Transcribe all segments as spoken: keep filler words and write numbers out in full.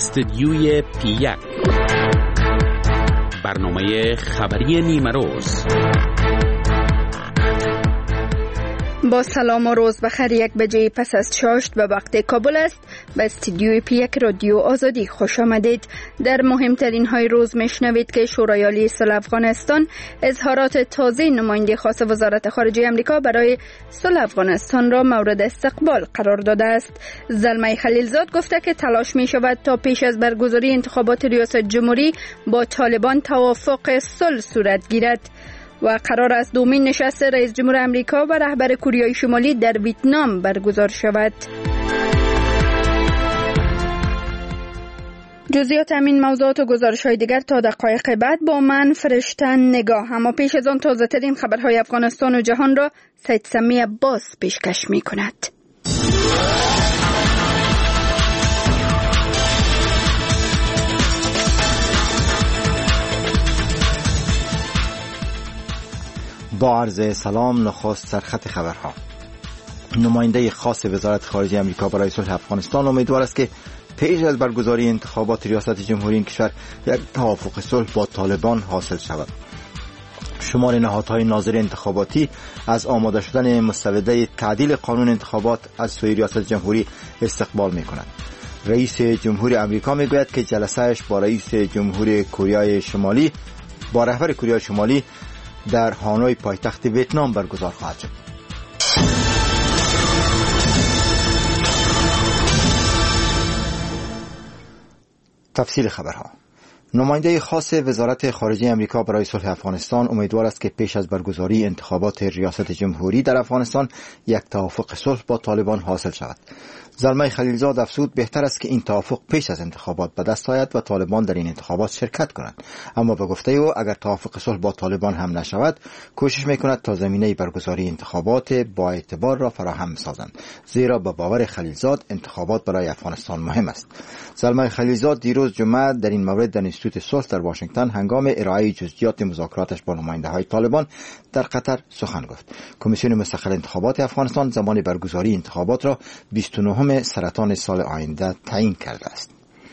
استدیوی پی یک، برنامه خبری نیمه روز. با سلام و روز بخیر. یک بجه پس از چاشت به وقت کابل است. به استودیوی پی یک رادیو آزادی خوش آمدید. در مهمترین های روز میشنوید که شورای عالی صلح افغانستان اظهارات تازه نماینده خاص وزارت خارجه امریکا برای صلح افغانستان را مورد استقبال قرار داده است. زلمه خلیلزاد گفته که تلاش می شود تا پیش از برگزاری انتخابات ریاست جمهوری با طالبان توافق صلح صورت گیرد. و قرار است دومین نشست رئیس جمهور امریکا و رهبر کره شمالی در ویتنام برگزار شود. جزئیات همین موضوعات و گزارش‌های دیگر تا دقایق بعد با من فرشتن نگاه. اما پیش از آن تازه ترین خبرهای افغانستان و جهان را سید سمی عباس پیشکش می کند. با عرض سلام، نخست سرخط خبرها. نماینده خاص وزارت خارجه امریکا برای صلح افغانستان امیدوار است که پیش از برگزاری انتخابات ریاست جمهوری این کشور یک توافق صلح با طالبان حاصل شود. شمار نهادهای ناظر انتخاباتی از آماده شدن مسوده تعدیل قانون انتخابات از سوی ریاست جمهوری استقبال می‌کند. رئیس جمهور امریکا میگوید که جلسه‌اش با رئیس جمهور کره شمالی با رهبر کره شمالی در هانوی پایتخت ویتنام برگزار خواهد شد. تفصیل خبرها. نماینده خاص وزارت خارجه امریکا برای صلح افغانستان امیدوار است که پیش از برگزاری انتخابات ریاست جمهوری در افغانستان یک توافق صلح با طالبان حاصل شود. زلمه خلیلزاد افزود بهتر است که این توافق پیش از انتخابات به دست آید و طالبان در این انتخابات شرکت کنند. اما به گفته او اگر توافق صلح با طالبان هم نشود کوشش میکند تا زمینه برگزاری انتخابات با اعتبار را فراهم سازند، زیرا به باور خلیلزاد انتخابات برای افغانستان مهم است. زلمه خلیلزاد دیروز جمعه در این مورد در انستیتوت صلح در واشنگتن هنگام ارائه جزئیات مذاکراتش با نماینده‌های طالبان در قطر سخن گفت. کمیسیون مستقل انتخابات افغانستان زمان برگزاری انتخابات را بیست و نهم سرطان سال آینده تعیین کرده است.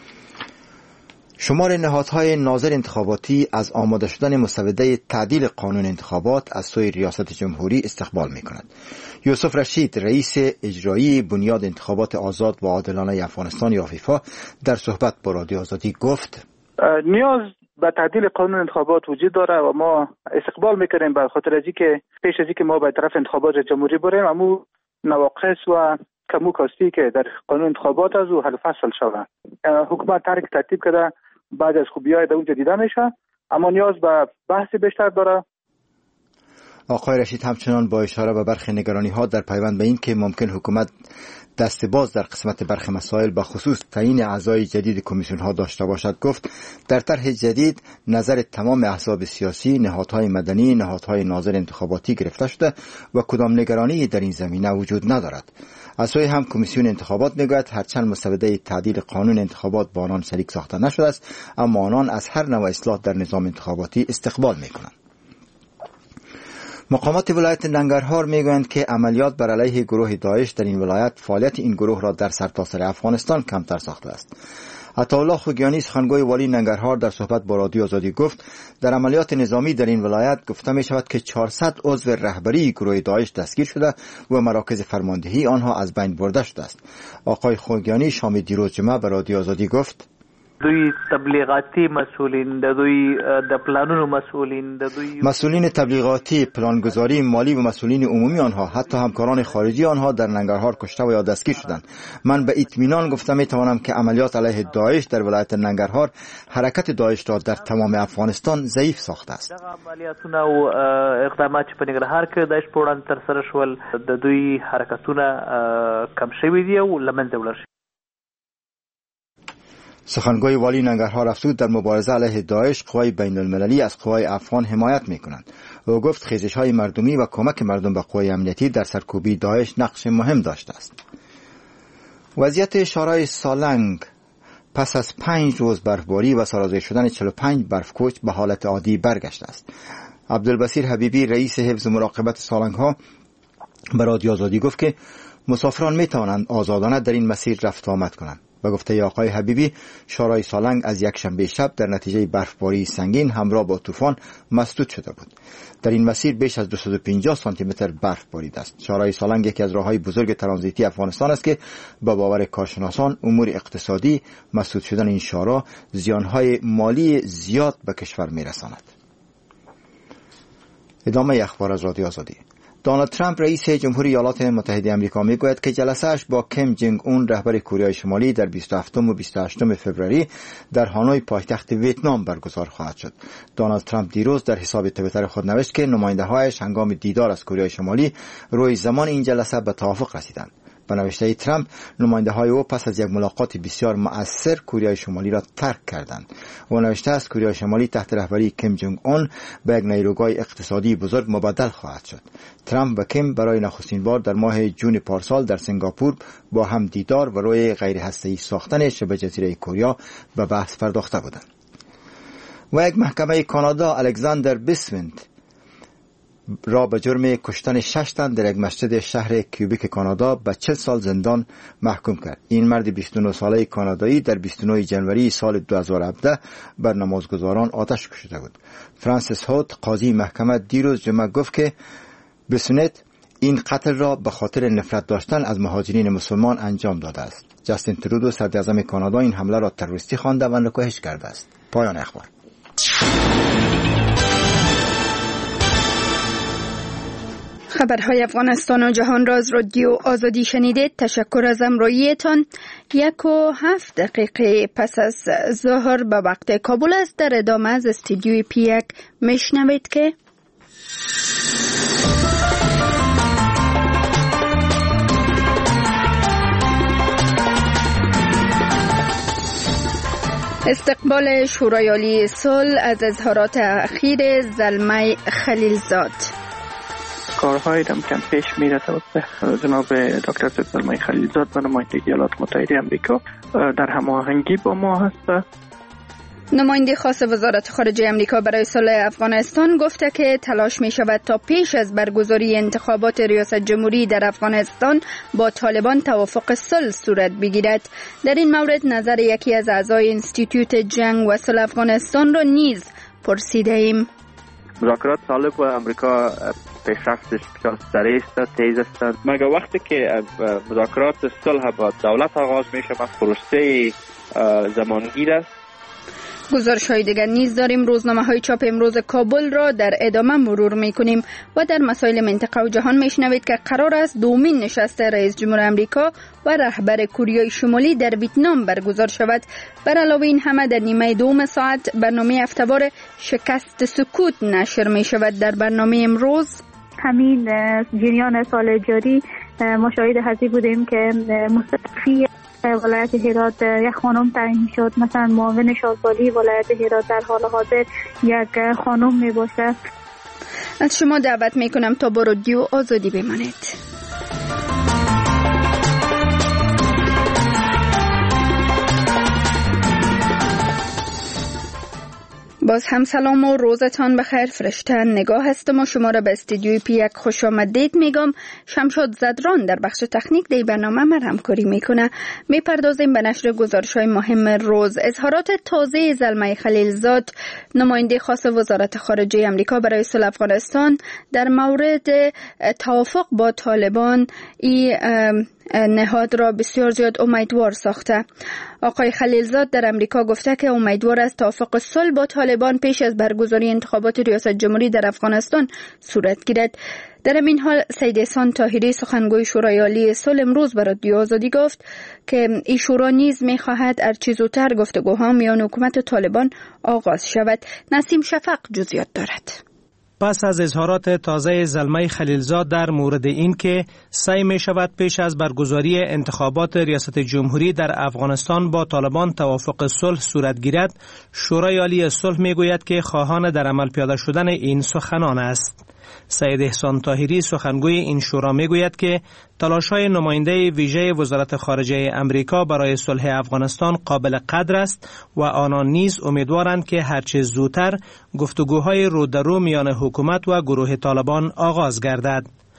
شمار نهادهای ناظر انتخاباتی از آماده شدن مسوده تعدیل قانون انتخابات از سوی ریاست جمهوری استقبال می کند. یوسف رشید، رئیس اجرایی بنیاد انتخابات آزاد و عادلانه افغانستان یا فیفا، در صحبت با رادیو آزادی گفت نیاز به تعدیل قانون انتخابات وجود داره و ما استقبال میکنیم به خاطر از اینکه پیش از اینکه ما به طرف انتخابات جمهوری بریم امو نواقص و کمو کاستی که در قانون انتخابات از او حل فصل شود. حکومت ترک ترتیب کرده بعد از خوبی‌های در اونجا دیده میشه، اما نیاز به بحث بیشتر داره. آقای رشید همچنان با اشاره به برخی نگرانی‌ها در پیوند به این که ممکن حکومت دست باز در قسمت برخی مسائل به خصوص تعیین اعضای جدید کمیسیون‌ها داشته باشد گفت در طرح جدید نظر تمام احزاب سیاسی، نهادهای مدنی، نهادهای ناظر انتخاباتی گرفته شده و کدام نگرانی در این زمینه وجود ندارد. از سوی هم کمیسیون انتخابات میگوید هرچند مسوده تعدیل قانون انتخابات با آنان شریک ساخته نشده است، اما آنان از هر نوع اصلاح در نظام انتخاباتی استقبال میکنند. مقامات ولایت ننگرهار میگویند که عملیات بر علیه گروه داعش در این ولایت فعالیت این گروه را در سرتاسر افغانستان کمتر ساخته است. عطاالله خوگیانی، سخنگوی والی ننگرهار، در صحبت با رادیو آزادی گفت در عملیات نظامی در این ولایت گفته می شود که چهارصد عضو رهبری گروه داعش دستگیر شده و مراکز فرماندهی آنها از بین برده شده است. آقای خوگیانی شام دیروز جمعه به رادیو آزادی گفت دوی تبلیغاتی مسئولین، دوی د پلانونو مسئولین، دوی مسئولین تبلیغاتی، پلانگذاری مالی و مسئولین عمومی آنها، حتی همکاران خارجی آنها در ننگرهار کشته و یا دستگیر شدند. من به اطمینان گفته می توانم که عملیات علیه داعش در ولایت ننگرهار حرکت داعش را در تمام افغانستان ضعیف ساخته است. عملیاتونه او اقدامات په ننګرهار کې داعش په وړاندې تر سره شول د دوی حرکتونه کم شوي دي او له منځه ولاړ شي. سخنگوی والی ننگرهار افزود در مبارزه علیه داعش قوای بین المللی از قوای افغان حمایت می کنند. او گفت خیزش های مردمی و کمک مردم به قوای امنیتی در سرکوبی داعش نقش مهم داشته است. وضعیت شارع سالنگ پس از پنج روز برفباری و سرازیر شدن چهل و پنج برفکوچ به حالت عادی برگشته است. عبدالبصیر حبیبی، رئیس حفظ مراقبت سالنگ ها، به رادیو آزادی گفت که مسافران می توانند آزادانه در این مسیر رفت آمد کنند. به گفته آقای حبیبی، شورای سالنگ از یک شنبه شب در نتیجه برفباری سنگین همراه با طوفان مسدود شده بود. در این مسیر بیش از دویست و پنجاه سانتی متر برف باریده است. شورای سالنگ یکی از راههای بزرگ ترانزیتی افغانستان است که با باور کارشناسان امور اقتصادی مسدود شدن این شورا زیانهای مالی زیاد به کشور میرساند. ادامه اخبار از رادیو آزادی. دونالد ترامپ رئیس جمهوری ایالات متحده آمریکا میگوید که جلسه‌اش با کیم جنگ اون رهبر کره شمالی در بیست و هفتم و بیست و هشتم فوریه در هانوی پایتخت ویتنام برگزار خواهد شد. دونالد ترامپ دیروز در حساب توییتر خود نوشت که نماینده‌هایش هنگام دیدار از کره شمالی روی زمان این جلسه به توافق رسیدند. به نوشته ترامپ، نماینده‌های او پس از یک ملاقات بسیار مؤثر کره شمالی را ترک کردند. او نوشته است کره شمالی تحت رهبری کیم جنگ اون به یک نیروگاه اقتصادی بزرگ مبدل خواهد شد. ترامپ و کیم برای نخستین بار در ماه جون پارسال در سنگاپور با هم دیدار و روی غیر هسته‌ای ساختن شبه جزیره کره به بحث پرداخته بودند. و یک محکمه کانادا الکساندر بیسوینت را به جرم کشتن شش تن در یک مسجد شهر کیوبیک کانادا به چهل سال زندان محکوم کرد. این مرد بیست و نه ساله کانادایی در بیست و نه ژانویه سال دو هزار و هفده بر نمازگزاران آتش کشیده بود. فرانسیس هوت قاضی محکمه دیروز جمعه گفت که بیسونت این قتل را به خاطر نفرت داشتن از مهاجرین مسلمان انجام داده است. جاستین ترودو صدر اعظم کانادا این حمله را تروریستی خوانده و نکوهش کرده است. پایان اخبار. خبرهای افغانستان و جهان را از رادیو آزادی شنیدید. تشکر از همراهیتان. یک و هفت دقیقه پس از ظهر به وقت کابل است. در ادامه از استودیوی پی یک میشنوید که استقبال شورای عالی صلح از اظهارات اخیر زلمه خلیلزاد. کارهای دم کم پیش میره توسط جناب دکتر زلمه خلیلزاد و نماینده ایالات متحده آمریکا در هماهنگی با ما هست. نماینده خاص وزارت خارجه آمریکا برای صلح افغانستان گفته که تلاش می شود تا پیش از برگزاری انتخابات ریاست جمهوری در افغانستان با طالبان توافق صلح صورت بگیرد. در این مورد نظر یکی از اعضای انستیتوت جنگ و صلح افغانستان را نیز پرسیده ایم. مذاکرات طالب و آمریکا پیشرفتش بسیار سریع است، تیز است. مگر وقتی که مذاکرات صلح با دولت آغاز می شود پروسه زمانگیر است. گزارش های دیگر نیز داریم. روزنامه های چاپ امروز کابل را در ادامه مرور می کنیم و در مسائل منطقه و جهان می شنوید که قرار است دومین نشست رئیس جمهور آمریکا و رهبر کره شمالی در ویتنام برگزار شود. بر علاوه این همه در نیمه دوم ساعت برنامه هفته‌وار شکست سکوت نشر می شود. در برنامه امروز همین جریان سال جاری مشاهده هزی بودیم که مستقفی ولایت هرات یک خانم تعیین شد. مثلا معاون شاهزاده ولایت هرات در حال حاضر یک خانم می باشد. از شما دعوت می کنم تا با رادیو آزادی بمانید. باز هم سلام و روزتان بخیر. فرشته نگاه هستم و شما را به استودیوی پی یک خوش آمدید میگم. شمشاد زدران در بخش تکنیک دی برنامه من همکاری میکنه. میپردازیم به نشر گزارش‌های مهم روز. اظهارات تازه زلمه خلیلزاد نماینده خاص وزارت خارجه آمریکا برای صلح افغانستان در مورد توافق با طالبان ای نهاد را بسیار زیاد امیدوار ساخته. آقای خلیلزاد در امریکا گفته که امیدوار است توافق صلح با طالبان پیش از برگزاری انتخابات ریاست جمهوری در افغانستان صورت گیرد. در این حال سید احسان طاهری سخنگوی شورای عالی صلح امروز به رادیو آزادی گفت که این شورا نیز می‌خواهد هرچه زودتر گفتگوها میان حکومت و طالبان آغاز شود. نسیم شفق جزئیات دارد. پس از اظهارات تازه زلمه خلیلزاد در مورد این که سعی می شود پیش از برگزاری انتخابات ریاست جمهوری در افغانستان با طالبان توافق صلح صورت گیرد، شورای عالی صلح می گوید که خواهان در عمل پیاده شدن این سخنان است. سید احسان طاهری سخنگوی این شورا می گوید که تلاش‌های نماینده ویژه وزارت خارجه امریکا برای صلح افغانستان قابل قدر است و آنان نیز امیدوارند که هرچه زودتر گفتگوهای رو در رو میان حکومت و گروه طالبان آغاز گردد.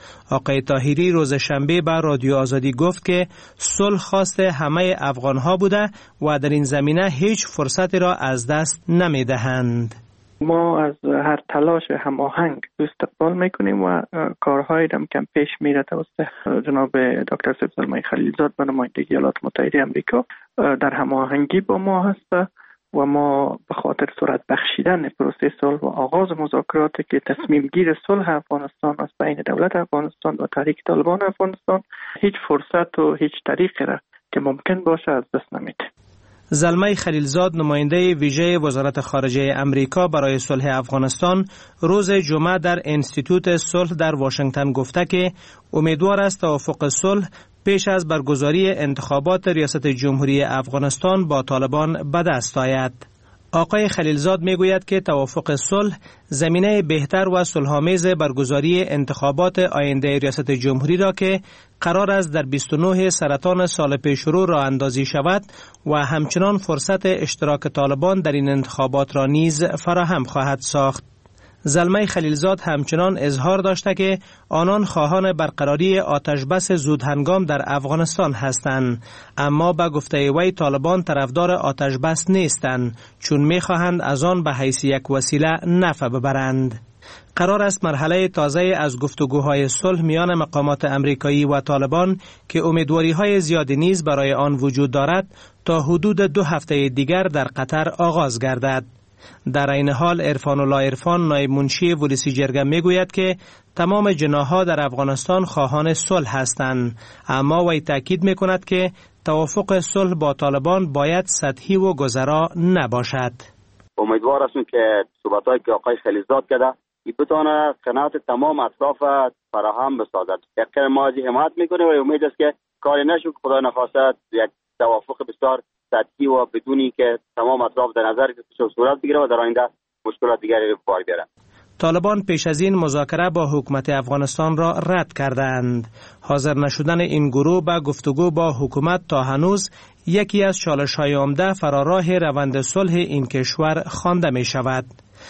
آقای طاهری روز شنبه به رادیو آزادی گفت که صلح خواست همه افغانها بوده و در این زمینه هیچ فرصتی را از دست نمی دهند. ما از هر تلاش هماهنگ استقبال میکنیم و کارهایی هم که پیش میره توسط جناب دکتر سید زلمه خلیلزاد به نمایندگی ایالات متحده آمریکا در هماهنگی با ما هست و ما به خاطر سرعت بخشیدن پروسه صلح و آغاز مذاکراتی که تصمیم گیر صلح افغانستان از بین دولت افغانستان و تحریک طالبان افغانستان هیچ فرصت و هیچ طریقی را که ممکن باشه از دست نمیده. زلمه خلیلزاد نماینده ویژه وزارت خارجه امریکا برای صلح افغانستان روز جمعه در انستیتوت صلح در واشنگتن گفته که امیدوار است توافق صلح پیش از برگزاری انتخابات ریاست جمهوری افغانستان با طالبان به دست آید. آقای خلیلزاد میگوید که توافق صلح زمینه بهتر و صلح‌آمیز برگزاری انتخابات آینده ریاست جمهوری را که قرار است در بیست و نه سرطان سال پیشرو راه اندازی شود و همچنان فرصت اشتراک طالبان در این انتخابات را نیز فراهم خواهد ساخت. زلمه خلیلزاد همچنان اظهار داشته که آنان خواهان برقراری آتشبس زودهنگام در افغانستان هستند، اما به گفته وی طالبان طرفدار آتشبس نیستند چون می‌خواهند از آن به حیث یک وسیله نفع ببرند. قرار است مرحله تازه از گفتگوهای صلح میان مقامات امریکایی و طالبان که امیدواری‌های زیادی نیز برای آن وجود دارد تا حدود دو هفته دیگر در قطر آغاز گردد. در این حال عرفان الله عرفان نایب منشی ولسی جرگه میگوید که تمام جناح‌ها در افغانستان خواهان صلح هستند، اما وی تاکید میکند که توافق صلح با طالبان باید سطحی و گذرا نباشد. امیدوار هستم که صحبتایی که آقای خلیلزاد کرده این بتونه قناعت تمام اطراف فراهم بسازد. یقینا ما حمایت میکنیم و امید است که کاری نشه که خدا نخواسته یک توافق بسیار سطحی و بدونی که تمام اطراف در نظر گرفته صورت بگیره و در آینده مشکلات دیگری به بار بیارن. طالبان پیش از این مذاکره با حکومت افغانستان را رد کردند. حاضر نشدن این گروه به گفتگو با حکومت تا هنوز یکی از چالش‌های عمده فراراه روند صلح این کشور خوانده می شود.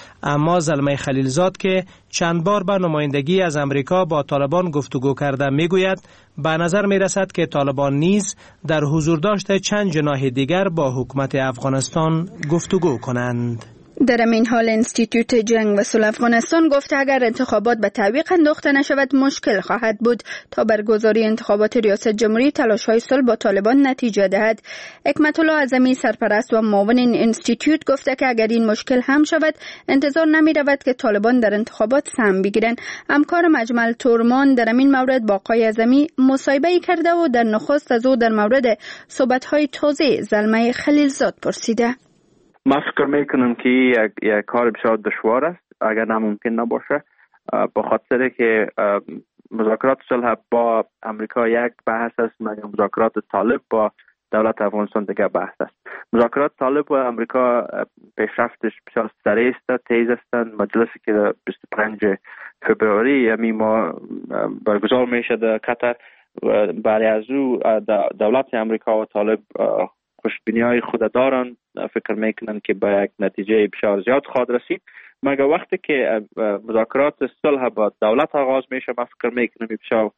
اما زلمه خلیلزاد که چند بار به نمایندگی از امریکا با طالبان گفتگو کرده میگوید به نظر می رسد که طالبان نیز در حضور داشته چند جناح دیگر با حکومت افغانستان گفتگو کنند. در این حال انستیتوت جنگ و صلح افغانستان گفته اگر انتخابات به تعویق انداخته نشود مشکل خواهد بود تا برگزاری انتخابات ریاست جمهوری تلاش‌های صلح با طالبان نتیجه دهد. حکمت الله اعظمی سرپرست و معاون این انستیتوت گفته که اگر این مشکل هم شود انتظار نمی رود که طالبان در انتخابات سهم بگیرند. همکار مجمل تورمان در این مورد با آقای اعظمی مصاحبه کرده و در نخست از او در مورد صحبت‌های تازه زلمه خلیلزاد پرسیده. من فکر میکنم که یک, یک کار بسیار دشوار است اگر ناممکن نباشه، به خاطر که مذاکرات صلح با امریکا یک بحث است، مگر مذاکرات طالب با دولت افغانستان دیگر بحث است. مذاکرات طالب و امریکا پیشرفتش بسیار سریع است، تیز هستند. مجلسی که بیست و پنجم فوریه یعنی ما برگزار میشه در قطر، برای از او دولت امریکا و طالب خوشبینی های خود دارن، فکر میکنن که به یک نتیجه بسیار زیاد خواهد رسید. مگر وقتی که مذاکرات صلح با دولت آغاز میشه من فکر میکنم بسیار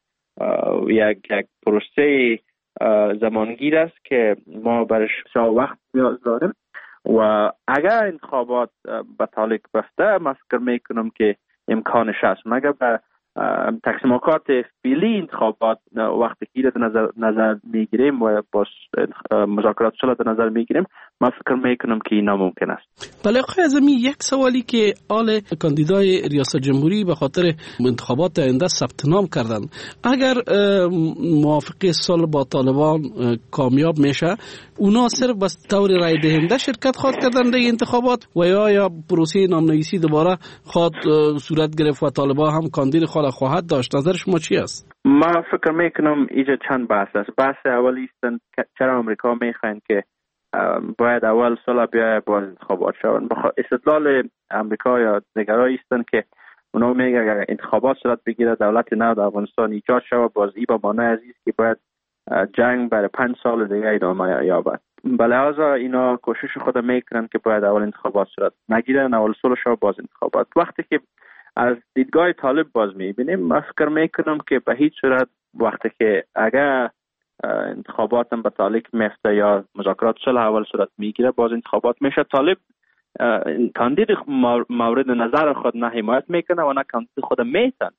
یک یک پروسه زمانگیر است که ما برش بسیار وقت نیاز داریم و اگر انتخابات به تعلق بسته من فکر میکنم که امکانش هست. مگر به تقسیمات فعلی انتخابات وقتی که در نظر نظر میگیریم و با مذاکرات صلح در نظر میگیریم من فکر میکنم که این ناممکن است. بله آقای اعظمی، یک سوالی که آل کاندیدای ریاست جمهوری به خاطر انتخابات آینده ثبت نام کردن، اگر موافقه صلح با طالبان کامیاب میشه اونا صرف بس طور رای دهنده شرکت خواهد کردن در انتخابات و یا یا پروسه نامنویسی دوباره خواهد صورت گرفت و طالبان هم کاندید خود خواهد داشت؟ نظر شما چی است؟ من فکر میکنم اینجا چند بحث است. بحث اولی است که چرا امریکا میخواین که باید اول صلح بیاید باز انتخابات شوند. استدلال امریکا یا دیگرایی هستند که اونا میگه اگر انتخابات صورت بگیره دولت نو در افغانستان ایجاد شود باز ای با معنی عزیز که باید جنگ برای پنج سال دیگه ادامه یابد. به لحاظ اینا کوشش خود میکنن که باید اول انتخابات صورت نگیرن، اول صلح شود باز انتخابات. وقتی که از دیدگاه طالب باز میبینیم. من فکر میکنم که به هیچ صورت وقتی که اگر انتخابات هم به تعلیق میفته یا مذاکرات صلح اول صورت میگیره باز انتخابات میشه، طالب کاندید مورد نظر خود نه حمایت میکنه و نه کاندید خود میتن.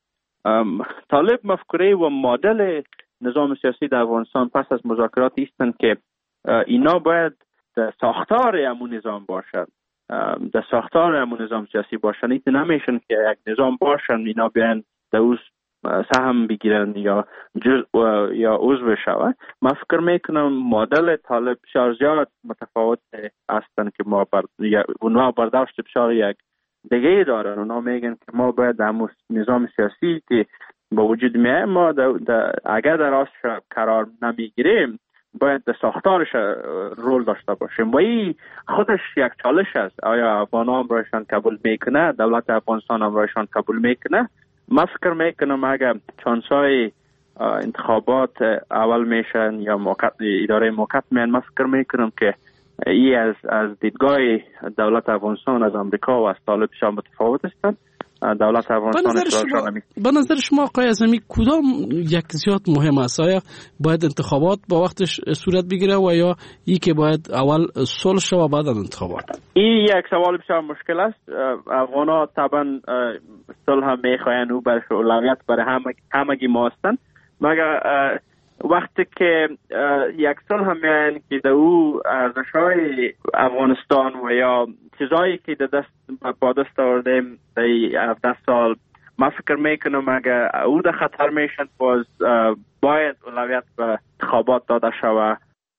طالب مفکوره و مدل نظام سیاسی در افغانستان پس از مذاکرات ایستن که اینا باید در ساختار امون نظام باشد، در ساختار امون نظام سیاسی باشن. ایت نمیشن که یک نظام باشن اینا بیان در اوز سهم بگیرن یا جزء یا عضو شود. من فکر میکنم مدل طالب بسیار زیاد متفاوت هستن که ما بر یا اونها برداشت بسیار یک دیگه دارن. اونا میگن که ما باید در نظام سیاسی که با وجود میه ما دا دا اگر در راستش قرار نمیگیریم باید در ساختارش رول داشته باشیم و این خودش یک چالش است. آیا افغان هم رایشان قبول میکنه، دولت افغانستان هم رایشان قبول میکنه؟ من فکر میکنم اگر چانسای انتخابات اول میشن یا موقت اداره موقت میان، من فکر میکنم که ای از از دیدگاه دولت افغانستان از امریکا و از طالب شما متفاوت هستند. دولت افغانستان به نظر شما آقای اعظمی کدام یک زیاد مهم است؟ آیا باید انتخابات با وقتش صورت بگیره و یا ای که باید اول صلح شه و بعد انتخابات؟ این یک سوال بسیار مشکل است. افغانا طبعا صلح میخواین و برش اولویت برای همه همگی ما هستند، مگر وقتی که یک صلح میان که در او ارزش‌های افغانستان و یا چیزایی که در دست با دست آوردیم در هفده سال، من فکر میکنم اگر او در خطر میشن باز باید اولویت به انتخابات داده شود.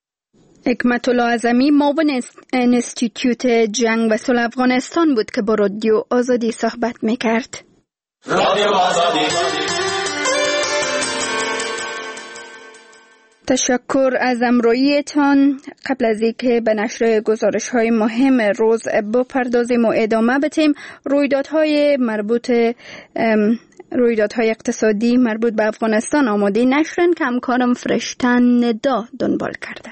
حکمت الله اعظمی معاون انستیتیوت جنگ و صلح افغانستان بود که با رادیو آزادی صحبت میکرد. رادیو آزادی. تشکر از همراهیتان. قبل از اینکه به نشر گزارش‌های مهم روز بپردازیم و ادامه بدیم، رویدادهای مربوط رویدادهای اقتصادی مربوط به افغانستان آماده نشرن که همکارم فرشتن ندا دنبال کرده.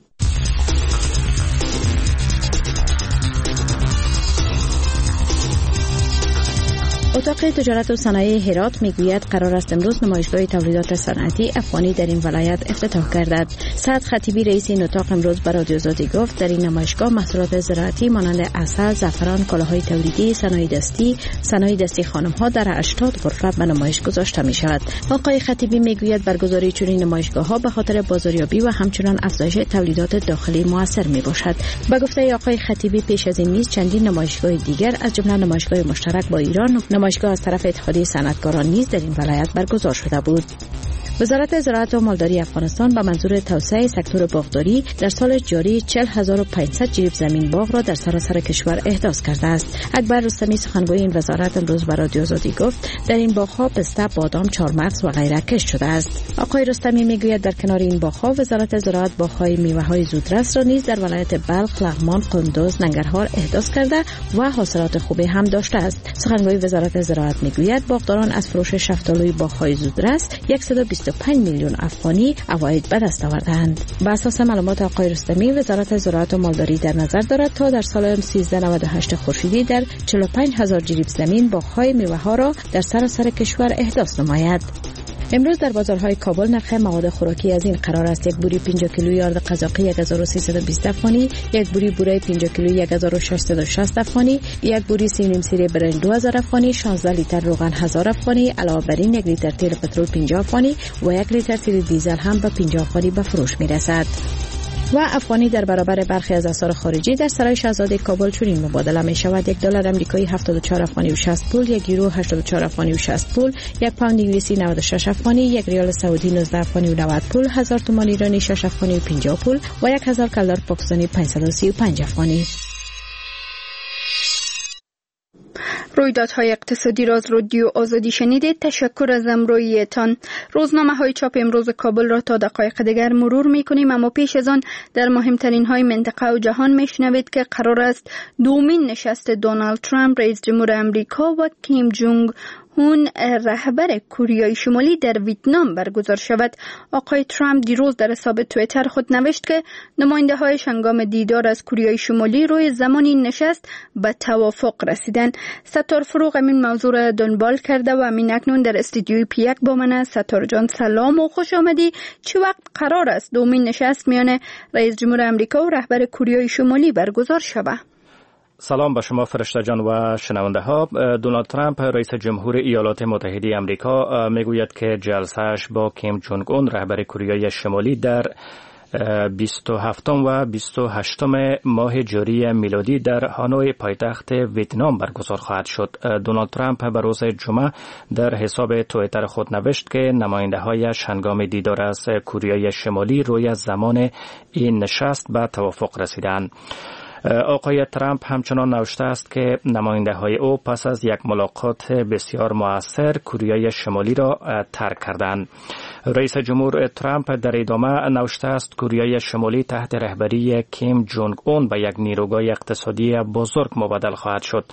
اتاق تجارت و صنایع هرات میگوید قرار است امروز نمایشگاه تولیدات صنعتی افغانی در این ولایت افتتاح گردد. سعد خطیبی رئیس این اتاق امروز به رادیو آزادی گفت در این نمایشگاه محصولات زراعتی مانند عسل، زعفران، کالاهای تولیدی، صنایع دستی، صنایع دستی خانم‌ها در هشتاد غرفه به نمایش گذاشته می شود. آقای خطیبی میگوید برگزاری چنین نمایشگاه‌ها به خاطر بازاریابی و همچنان افزایش تولیدات داخلی موثر می باشد. به گفته آقای خطیبی پیش از این نیز چندین نمایشگاه دیگر از جمله نمایشگاه مشترک با ایران نمایشگاه از طرف اتحادیه صنعتکاران نیز در این ولایت برگزار شده بود. وزارت زراعت و مالداری افغانستان به منظور توسعه سکتور باغداری در سال جاری چهل هزار و پانصد جریب زمین باغ را در سراسر کشور احداث کرده است. اکبر رستمی سخنگوی این وزارت امروز به رادیو آزادی گفت در این باغ‌ها پسته، بادام، چهارمغز و غیره کشت شده است. آقای رستمی میگوید در کنار این باغ‌ها وزارت زراعت باغ‌های میوه‌های زودرس را نیز در ولایت بلخ، لغمان، قندوز، ننگرهار احداث کرده و حاصلات خوبی هم داشته است. سخنگوی وزارت زراعت میگوید باغداران از فروش شفتالوی باغ‌های زودرس صد و بیست و پنج میلیون افغانی عواید به دست آوردند. بر اساس معلومات آقای رستمی وزارت زراعت و مالداری در نظر دارد تا در سال سیزده نود و هشت خورشیدی در چهل و پنج هزار جریب زمین باغ‌های میوه‌ها را در سراسر کشور احداث نماید. امروز در بازارهای کابل نرخ مواد خوراکی از این قرار است: یک بوری پنجاه کیلویی آرد قزاقی یک هزار و سیصد و بیست افغانی، یک بوری بوره پنجاه کیلویی یک هزار و ششصد و شصت افغانی، یک بوری سی نیم سیره برنج دو هزار افغانی، شانزده لیتر روغن هزار افغانی، علاوه بر این یک لیتر تیل پترول پنجاه افغانی و یک لیتر تیل دیزل هم به پنجاه افغانی به فروش میرسد. و افغانی در برابر برخی از اسعار خارجی در سرای شاهزاده کابل چنین مبادله می شود: یک دلار آمریکایی هفتاد و چهار افغانی و شصت پول، یک یورو هشتاد و چهار افغانی و شصت پول، یک پوند انگلیسی نود و شش افغانی، یک ریال سعودی نوزده افغانی و نود پول، هزار تومان ایرانی شش افغانی و پنجاه پول و یک هزار کلدار پاکستانی پانصد و سی و پنج افغانی. رویدادهای اقتصادی را از رادیو آزادی شنیدید. تشکر از همراهیتان. روزنامه های چاپ امروز کابل را تا دقایق دیگر مرور می کنیم، اما پیش از آن در مهمترین های منطقه و جهان می شنوید که قرار است دومین نشست دونالد ترامپ رئیس جمهور امریکا و کیم جونگ هون رهبر کوریای شمالی در ویتنام برگزار شود. آقای ترامپ دیروز در حساب توییتر خود نوشت که نماینده هایش هنگام دیدار از کوریای شمالی روی زمان این نشست به توافق رسیدن. ستار فروغ امین موضوع را دنبال کرده و امین اکنون در استودیوی پی یک با من است. ستار جان سلام و خوش آمدی. چه وقت قرار است دومین نشست میان رئیس جمهور امریکا و رهبر کوریای شمالی برگزار شود؟ سلام به شما فرشته جان و شنونده ها. دونالد ترامپ رئیس جمهور ایالات متحده امریکا میگوید که جلسه‌اش با کیم جونگ اون رهبر کره شمالی در بیست و هفتم و بیست و هشتم ماه جاری میلادی در هانوی پایتخت ویتنام برگزار خواهد شد. دونالد ترامپ به روز جمعه در حساب توییتر خود نوشت که نماینده هایش هنگام دیدار از کره شمالی روی زمان این نشست به توافق رسیدند. آقای ترامپ همچنان نوشته است که نماینده های او پس از یک ملاقات بسیار مؤثر کره شمالی را ترک کردند. رئیس جمهور ترامپ در ادامه نوشته است کره شمالی تحت رهبری کیم جونگ اون به یک نیروگاه اقتصادی بزرگ مبدل خواهد شد.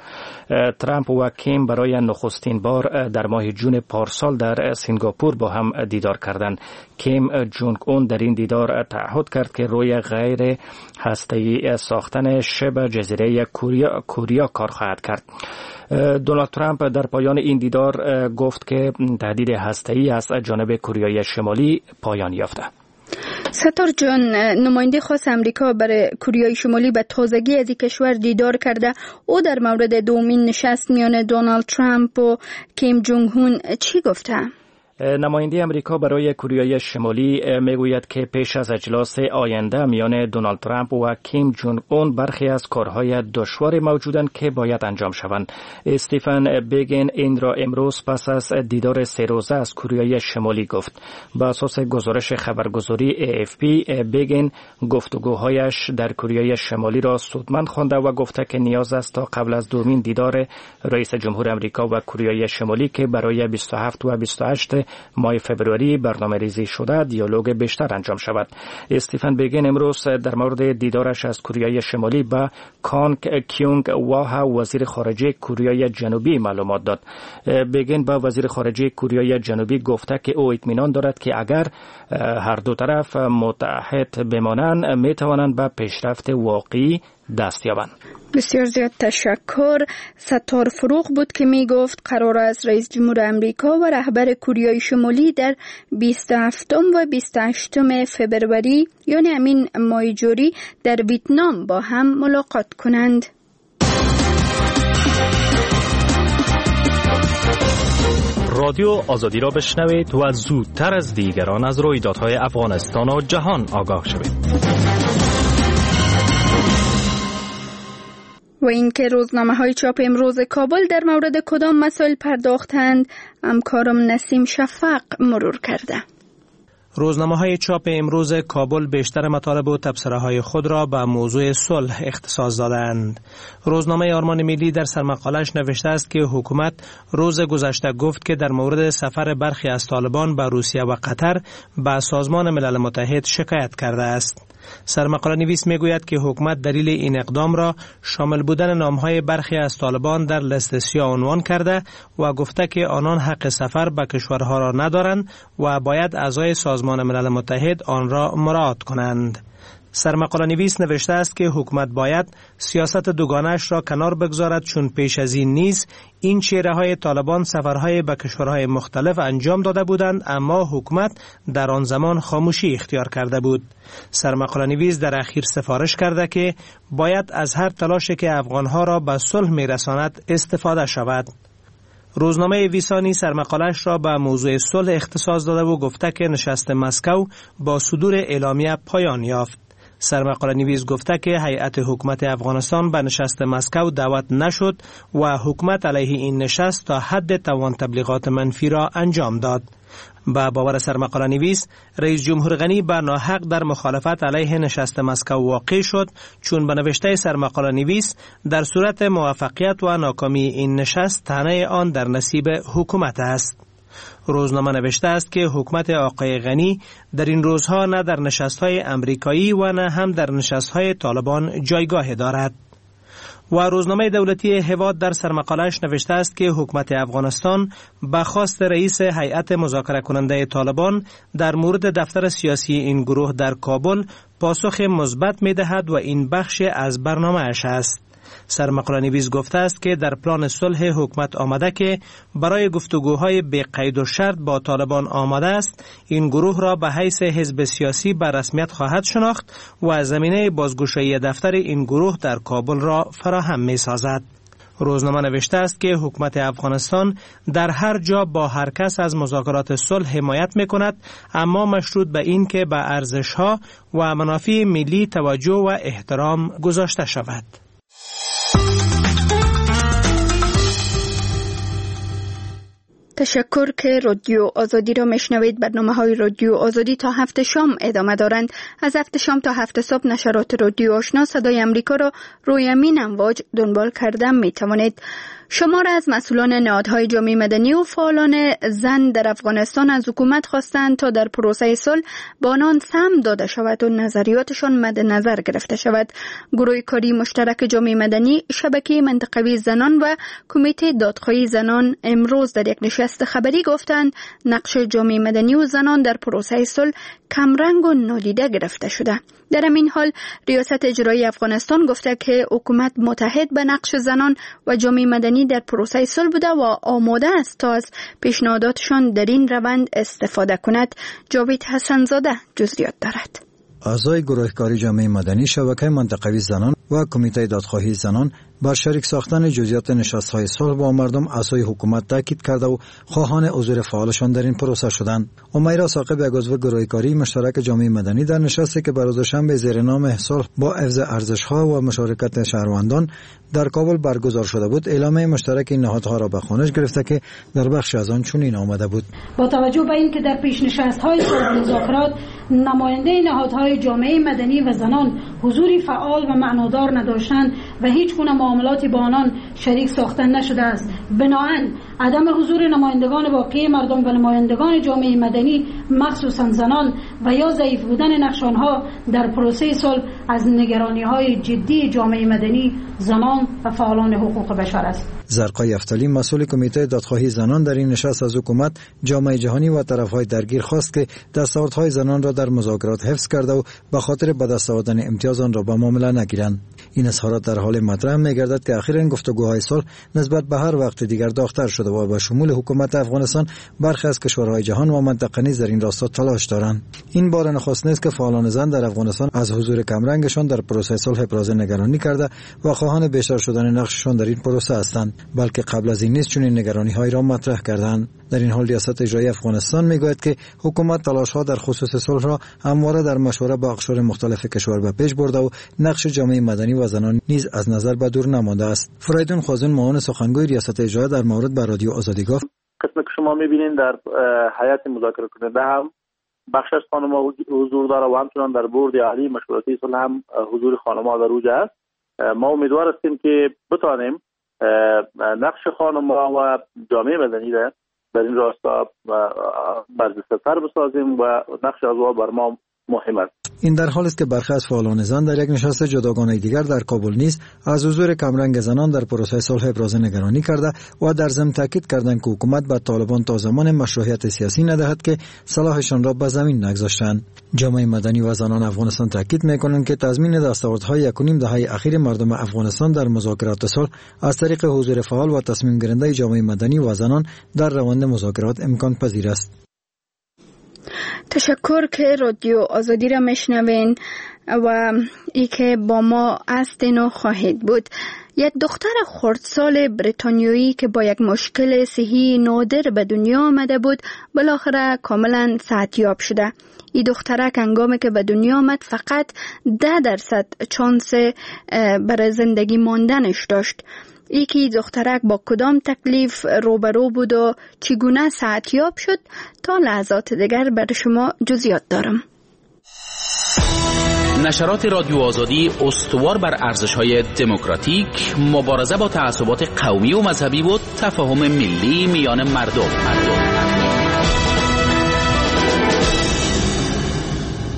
ترامپ و کیم برای نخستین بار در ماه جون پارسال در سنگاپور با هم دیدار کردند. کیم جونگ اون در این دیدار تعهد کرد که روی غیر هسته‌ای ساختن شبه جزیره کوریا کوریا کار خواهد کرد. دونالد ترامپ در پایان این دیدار گفت که تهدید هسته‌ای از جانب کره شمالی پایان یافته. ستار جان، نماینده خاص امریکا برای کره شمالی به تازگی از این کشور دیدار کرده. او در مورد دومین نشست میان دونالد ترامپ و کیم جونگ اون چی گفته؟ نماینده امریکا برای کره شمالی میگوید که پیش از اجلاس آینده میان دونالد ترامپ و کیم جونگ اون برخی از کارهای دشوار موجودند که باید انجام شوند. استیفن بیگن این را امروز پس از دیدار سه روزه از کره شمالی گفت. بر اساس گزارش خبرگزاری ای اف پی، بیگن گفتگوهایش در کره شمالی را سودمند خوانده و گفته که نیاز است تا قبل از دومین دیدار رئیس جمهور امریکا و کره شمالی که برای بیست و هفت و بیست و هشت ماه فبروری برنامه ریزی شده دیالوگ بیشتر انجام شود. استیفن بیگن امروز در مورد دیدارش از کره شمالی با کانگ کیونگ واه وزیر خارجه کره جنوبی معلومات داد. بیگن با وزیر خارجه کره جنوبی گفته که او اطمینان دارد که اگر هر دو طرف متحد بمانند می توانند به پیشرفت واقعی دست یابند. بسیار زیاد تشکر. ستار فروغ بود که می گفت قرار است رئیس جمهور امریکا و رهبر کره شمالی در بیست و هفتم و بیست و هشتم فبروری یعنی همین ماه جاری در ویتنام با هم ملاقات کنند. رادیو آزادی را بشنوید و زودتر از دیگران از رویدادهای افغانستان و جهان آگاه شوید. و اینکه روزنامه های چاپ امروز کابل در مورد کدام مسائل پرداختند، همکارم نسیم شفق مرور کرده. روزنامه های چاپ امروز کابل بیشتر مطالب و تبصره های خود را به موضوع صلح اختصاص دادند. روزنامه آرمان ملی در سرمقاله‌اش نوشته است که حکومت روز گذشته گفت که در مورد سفر برخی از طالبان به روسیه و قطر به سازمان ملل متحد شکایت کرده است. سرمقاله نویس میگوید که حکومت دلیل این اقدام را شامل بودن نامهای برخی از طالبان در لیست سیاه عنوان کرده و گفته که آنان حق سفر به کشورها را ندارند و باید اعضای سازمان ملل متحد آن را مراعات کنند. سرمقاله نویس نوشته است که حکومت باید سیاست دوگانه‌اش را کنار بگذارد، چون پیش از این نیز این چهره‌های طالبان سفرهای به کشورهای مختلف انجام داده بودند، اما حکومت در آن زمان خاموشی اختیار کرده بود. سرمقاله نویس در اخیر سفارش کرده که باید از هر تلاشی که افغانها را به صلح می‌رساند استفاده شود. روزنامه ویسانی سرمقاله‌اش را به موضوع صلح اختصاص داده و گفته که نشست مسکو با صدور اعلامیه پایان یافت. سرمقاله نویس گفته که هیئت حکومت افغانستان به نشست مسکو دعوت نشد و حکومت علیه این نشست تا حد توان تبلیغات منفی را انجام داد. با باور سرمقاله نویس، رئیس جمهور غنی به ناحق در مخالفت علیه نشست مسکو واقع شد، چون به نوشته سرمقاله نویس در صورت موفقیت و ناکامی این نشست تنه آن در نصیب حکومت است. روزنامه نوشته است که حکومت آقای غنی در این روزها نه در نشست‌های امریکایی و نه هم در نشست‌های طالبان جایگاه دارد. و روزنامه دولتی هواد در سرمقاله‌اش نوشته است که حکومت افغانستان به خواست رئیس هیئت مذاکره کننده طالبان در مورد دفتر سیاسی این گروه در کابل پاسخ مثبت می‌دهد و این بخش از برنامه‌اش است. سرمقاله نویس گفته است که در پلان صلح حکومت آمده که برای گفتگوهای بی قید و شرط با طالبان آمده است، این گروه را به حیث حزب سیاسی به رسمیت خواهد شناخت و زمینه بازگشایی دفتر این گروه در کابل را فراهم می سازد. روزنامه نوشته است که حکومت افغانستان در هر جا با هر کس از مذاکرات صلح حمایت می کند، اما مشروط به این که به ارزش‌ها و منافع ملی توجه و احترام گذاشته شود. تشکر که رادیو آزادی را میشنوید. برنامه های رادیو آزادی تا هفت شام ادامه دارند. از هفت شام تا هفت صبح نشرات رادیو آشنا صدای امریکا را روی امین امواج دنبال کرده می توانید. شمار از مسئولان نهادهای جامعه مدنی و فعالان زن در افغانستان از حکومت خواستند تا در پروسه صلح با آنان سهم داده شود و نظریاتشان مد نظر گرفته شود. گروه کاری مشترک جامعه مدنی، شبکه منطقوی زنان و کمیته دادخواهی زنان امروز در یک نشست خبری گفتند نقش جامعه مدنی و زنان در پروسه صلح کمرنگ و نادیده گرفته شده. در این حال ریاست اجرایی افغانستان گفته که حکومت متحد به نقش زنان و جامعه مدنی در پروسه صلح بوده و آماده است تا از پیشنهاداتشان در این روند استفاده کند. جاوید حسنزاده جزئیات دارد. اعضای گروه کاری جامعه مدنی، شبکه منطقوی زنان و کمیته دادخواهی زنان بر شریک ساختن جزئیات نشست‌های صلح با مردم اعضای حکومت تاکید کرده و خواهان حضور فعالشان در این پروسه شدند. امیرا ثاقب، یک عضو گروه کاری مشترک جامعه مدنی، در نشستی که روز شنبه زیر نام صلح با حفظ ارزش‌ها و مشارکت شهروندان در کابل برگزار شده بود، اعلامیه مشترک این نهادها را به خوانش گرفته که در بخش از آن چنین آمده بود: با توجه به اینکه در پیش نشست‌های صلح مذاکرات نماینده نهادهای جامعه مدنی و زنان حضوری فعال و معنادار نداشتند و هیچ گونه معاملاتی با آنان شریک ساختن نشده است، بنابراین عدم حضور نمایندگان باقی مردم و نمایندگان جامعه مدنی مخصوصا زنان و یا ضعیف بودن نقش آنها در پروسه صلح از نگرانی‌های جدی جامعه مدنی، زنان و فعالان حقوق بشر است. زرقای افتالی، مسئول کمیته دادخواهی زنان، در این نشست از حکومت، جامعه جهانی و طرف‌های درگیر خواست که دستاوردهای زنان را در مذاکرات حفظ کرده و به خاطر به دست آوردن امتیاز آن را به معامله نگیرند. این اظهارات در حال مطرح می‌گردد که اخیراً گفتگوهای صلح نسبت به هر وقت دیگر داغ‌تر شده و به شمول حکومت افغانستان برخی از کشورهای جهان و منطقه نیز در این راستا تلاش دارند. این بار نخست نیست که فعالان زن در افغانستان از حضور کمرنگشان در پروسه صلح ابراز نگرانی کرده و خواهان بیشتر شدن نقششان در این پروسه هستند، بلکه قبل از این نیز چنین نگرانی‌هایی را مطرح کردند. در این حال ریاست اجرایی افغانستان میگوید که حکومت تلاش‌ها در خصوص صلح را همواره در مشوره با اقشار مختلف کشور به پیش برده و نقش جامعه مدنی و زنان نیز از نظر به دور نمانده است. فریدون خازن، معاون سخنگوی ریاست اجرایی، در مورد به رادیو آزادی گفت: قسمی که شما می‌بینید در هیئت مذاکره کننده هم بخش از خانم‌ها حضور داره و همچنان در بورد عالی مشورتی صلح هم حضور خانم‌ها در اوج است. ما امیدوار هستیم که بتانیم نقش خانم‌ها و جامعه مدنی را در این راستا برجسته‌تر بسازیم و نقش آنها بر ما مهم است. این در حالی است که برخی از فعالان زن در یک نشست جداگانه دیگر در کابل نیز از حضور کمرنگ زنان در پروسه صلح ابراز نگرانی کرده و در ضمن تاکید کردند که حکومت به طالبان تا زمان مشروعیت سیاسی ندهد که صلاحشان را به زمین نگذاشتند. جامعه مدنی و زنان افغانستان تاکید می‌کنند که تضمین دستاوردهای یک و نیم دهه اخیر مردم افغانستان در مذاکرات صلح از طریق حضور فعال و تصمیم گیرنده جامعه مدنی و زنان در روند مذاکرات امکان پذیر است. تشکر که رادیو آزادی را میشنوین و ای که با ما هستین و خواهید بود. یک دختر خردسال بریتانیایی که با یک مشکل صحی نادر به دنیا آمده بود بالاخره کاملا صحتیاب شده. این دخترک هنگامی که به دنیا آمد فقط ده درصد چانس برای زندگی ماندنش داشت. یکی دخترک با کدام تکلیف روبرو بود و چگونه صحتیاب شد؟ تا لحظات دیگر برای شما جزئیات دارم. نشرات رادیو آزادی استوار بر ارزش‌های دموکراتیک، مبارزه با تعصبات قومی و مذهبی و تفاهم ملی میان مردم. مردم.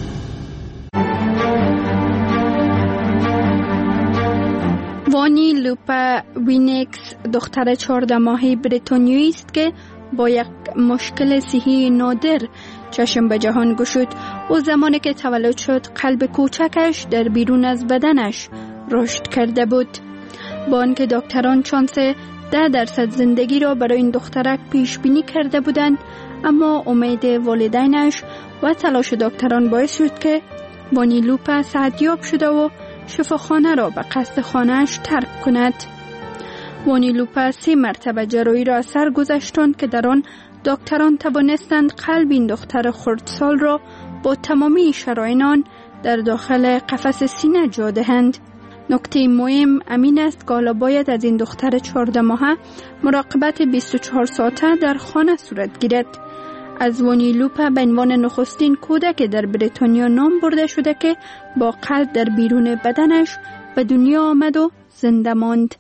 وانی لوپا وینکس دختر چهارده ماهه بریتانیایی است که با یک مشکل صحی نادر چشم به جهان گشود. او زمانی که تولد شد قلب کوچکش در بیرون از بدنش رشد کرده بود. با آنکه دکتران شانس ده درصد زندگی را برای این دخترک پیش بینی کرده بودند، اما امید والدینش و تلاش دکتران باعث شد که وانی لوپا صحتیاب شده و شفاخانه را به قصد خانه‌اش ترک کند. وانی لوپا سه مرتبه جراحی را سر گذاشتند که در آن دکتران توانستند قلب این دختر خردسال را با تمامی شرایط آن در داخل قفس سینه جا دهند. نکته مهم امین است که حالا باید از این دختر چهارده ماهه مراقبت بیست و چهار ساعته در خانه صورت گیرد. از وانی لوپا به عنوان نخستین کودک در بریتانیا نام برده شده که با قلب در بیرون بدنش به دنیا آمد و زنده ماند.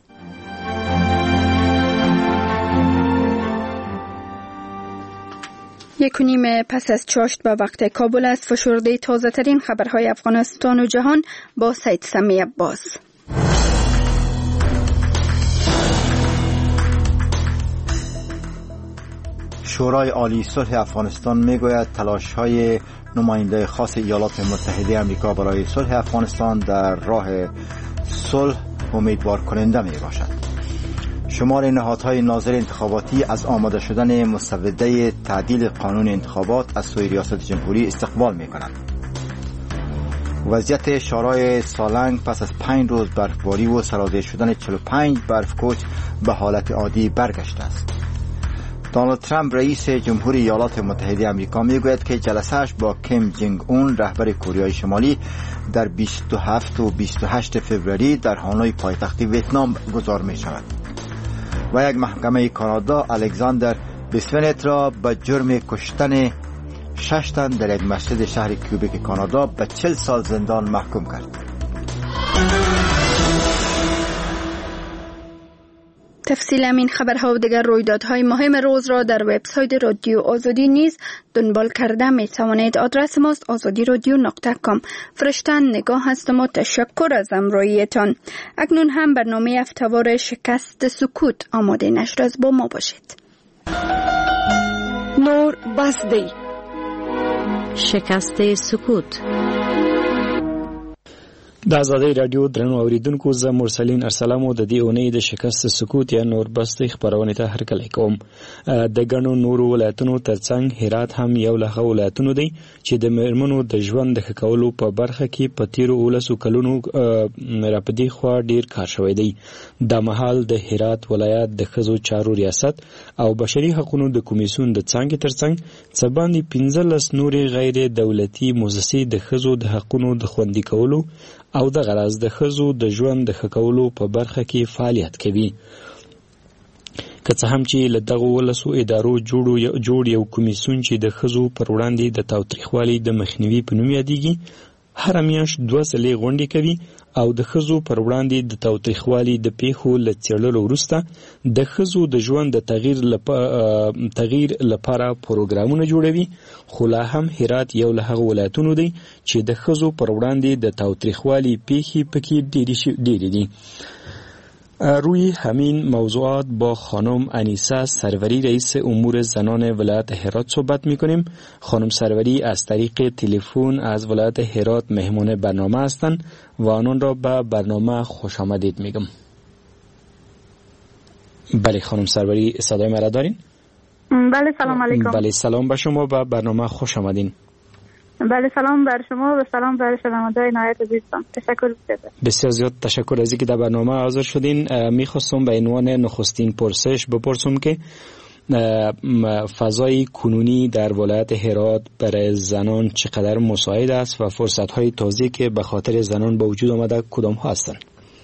یک و نیم پس از چاشت به وقت کابل است. فشرده تازه ترین خبرهای افغانستان و جهان با سید سمی عباس. شورای عالی صلح افغانستان میگوید تلاش‌های نماینده خاص ایالات متحده آمریکا برای صلح افغانستان در راه صلح امیدوار کننده می باشد. شمار نهادهای ناظر انتخاباتی از آماده شدن مسوده تعدیل قانون انتخابات از سوی ریاست جمهوری استقبال می کنند. وضعیت شارای سالنگ پس از پنج روز برفباری و سرازیر شدن چهل و پنج برفکوچ به حالت عادی برگشته است. دونالد ترامپ رئیس جمهوری ایالات متحده آمریکا میگوید که جلسه‌اش با کیم جنگ اون رهبر کوریای شمالی در بیست و هفت و بیست و هشت فوریه در هانوی پایتخت ویتنام گزار می شود. و یک محکمه کانادا الکساندر بیسونت را به جرم کشتن شش تن در یک مسجد شهر کیوبیک کانادا به چهل سال زندان محکوم کرد. تفصیل همین خبرها و دیگر رویدادهای مهم روز را در وبسایت رادیو آزادی نیز دنبال کرده می توانید. آدرس ماست آزادی رادیو نقطه کام. فرشتن نگاه هستم و تشکر از همراهیتان. اکنون هم برنامه هفته‌وار شکست سکوت آماده نشر از با ما باشید. نور بسدی شکست سکوت. د آزادۍ رادیو درنو اوریدونکو، زه مرسلین ارسلامو د دې اونۍ د شکست سکوت یا نور بستۍ خبرونه ته هرکلی کوم. د ګڼو نورو ولایتونو ترڅنګ هرات هم یو له هغو ولایتونو دی چې د میرمنو د ژوند د ښه کولو په برخه کې په تیرو اوولسو کلونو راپدې خوا ډیر کار شوی دی. دا مهال د هرات ولایت د ښځو چارو ریاست او بشري حقوقو د کمیسیون د څانګې ترڅنګ څه باندې پنځلس نورې غیر دولتي مؤسسې د ښځو د حقوقو د خوندي کولو او د غرض د ښځو د ژوند د ښه کولو په برخه کې فعالیت کوي. که څه هم چې له دغو ولسو ادارو جوړ یو کمیسیون چې د ښځو پر وړاندې د تاوتریخوالي د مخنیوي په نوم یادیږي هره میاشت دوه ځلې غونډې کوي او د ښځو پر وړاندې د تاوتریخوالي د پیښو له څېړلو وروسته د ښځو د ژوند د تغییر لپاره تغییر لپاره پروګرامونه جوړوي. خو لا هم هرات یو له هغو ولایتونو دی چې د ښځو پر وړاندې د تاوتریخوالي پیښې پکې ډېرې دي. روی همین موضوعات با خانم انیسه سروری رئیس امور زنان ولایت هرات صحبت میکنیم. خانم سروری از طریق تلفن از ولایت هرات مهمان برنامه هستند و آنان را به برنامه خوش آمدید میگم. بله خانم سروری، صدای مرا دارین؟ بله سلام علیکم. بله سلام به شما، به برنامه خوش آمدین. بله سلام بر شما و سلام بر شنوندگان نهایت عزیزم. تشکر بسیار. بسیار زیاد تشکر از اینکه در برنامه حاضر شدین. میخواستم به عنوان نخستین پرسش بپرسم که فضای کنونی در ولایت هرات برای زنان چقدر مساعد است و فرصت‌های تازه‌ای که به خاطر زنان به وجود آمده کدام ها هستند؟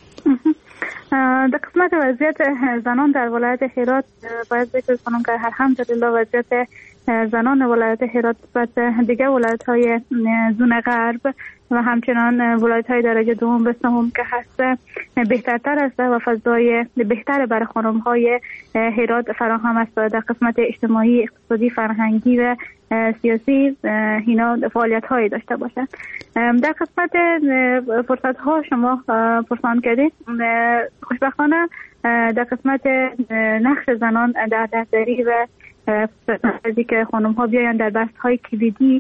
در قسمت وضعیت زنان در ولایت هرات باید ذکر کنم که الحمدلله وضعیت زنان ولایت هرات و دیگر ولایت های زون غرب و همچنان ولایت های درجه دوم به سوم که هست بهترتر است و فضای بهتر برای خانم های هرات فراهم است در قسمت اجتماعی، اقتصادی، فرهنگی و سیاسی اینا فعالیت هایی داشته باشند. در قسمت فرصت ها شما پرسان کردید، خوشبختانه در قسمت نقش زنان در دفتری و فرصتی که خانم ها بیاین در بحث های کلیدی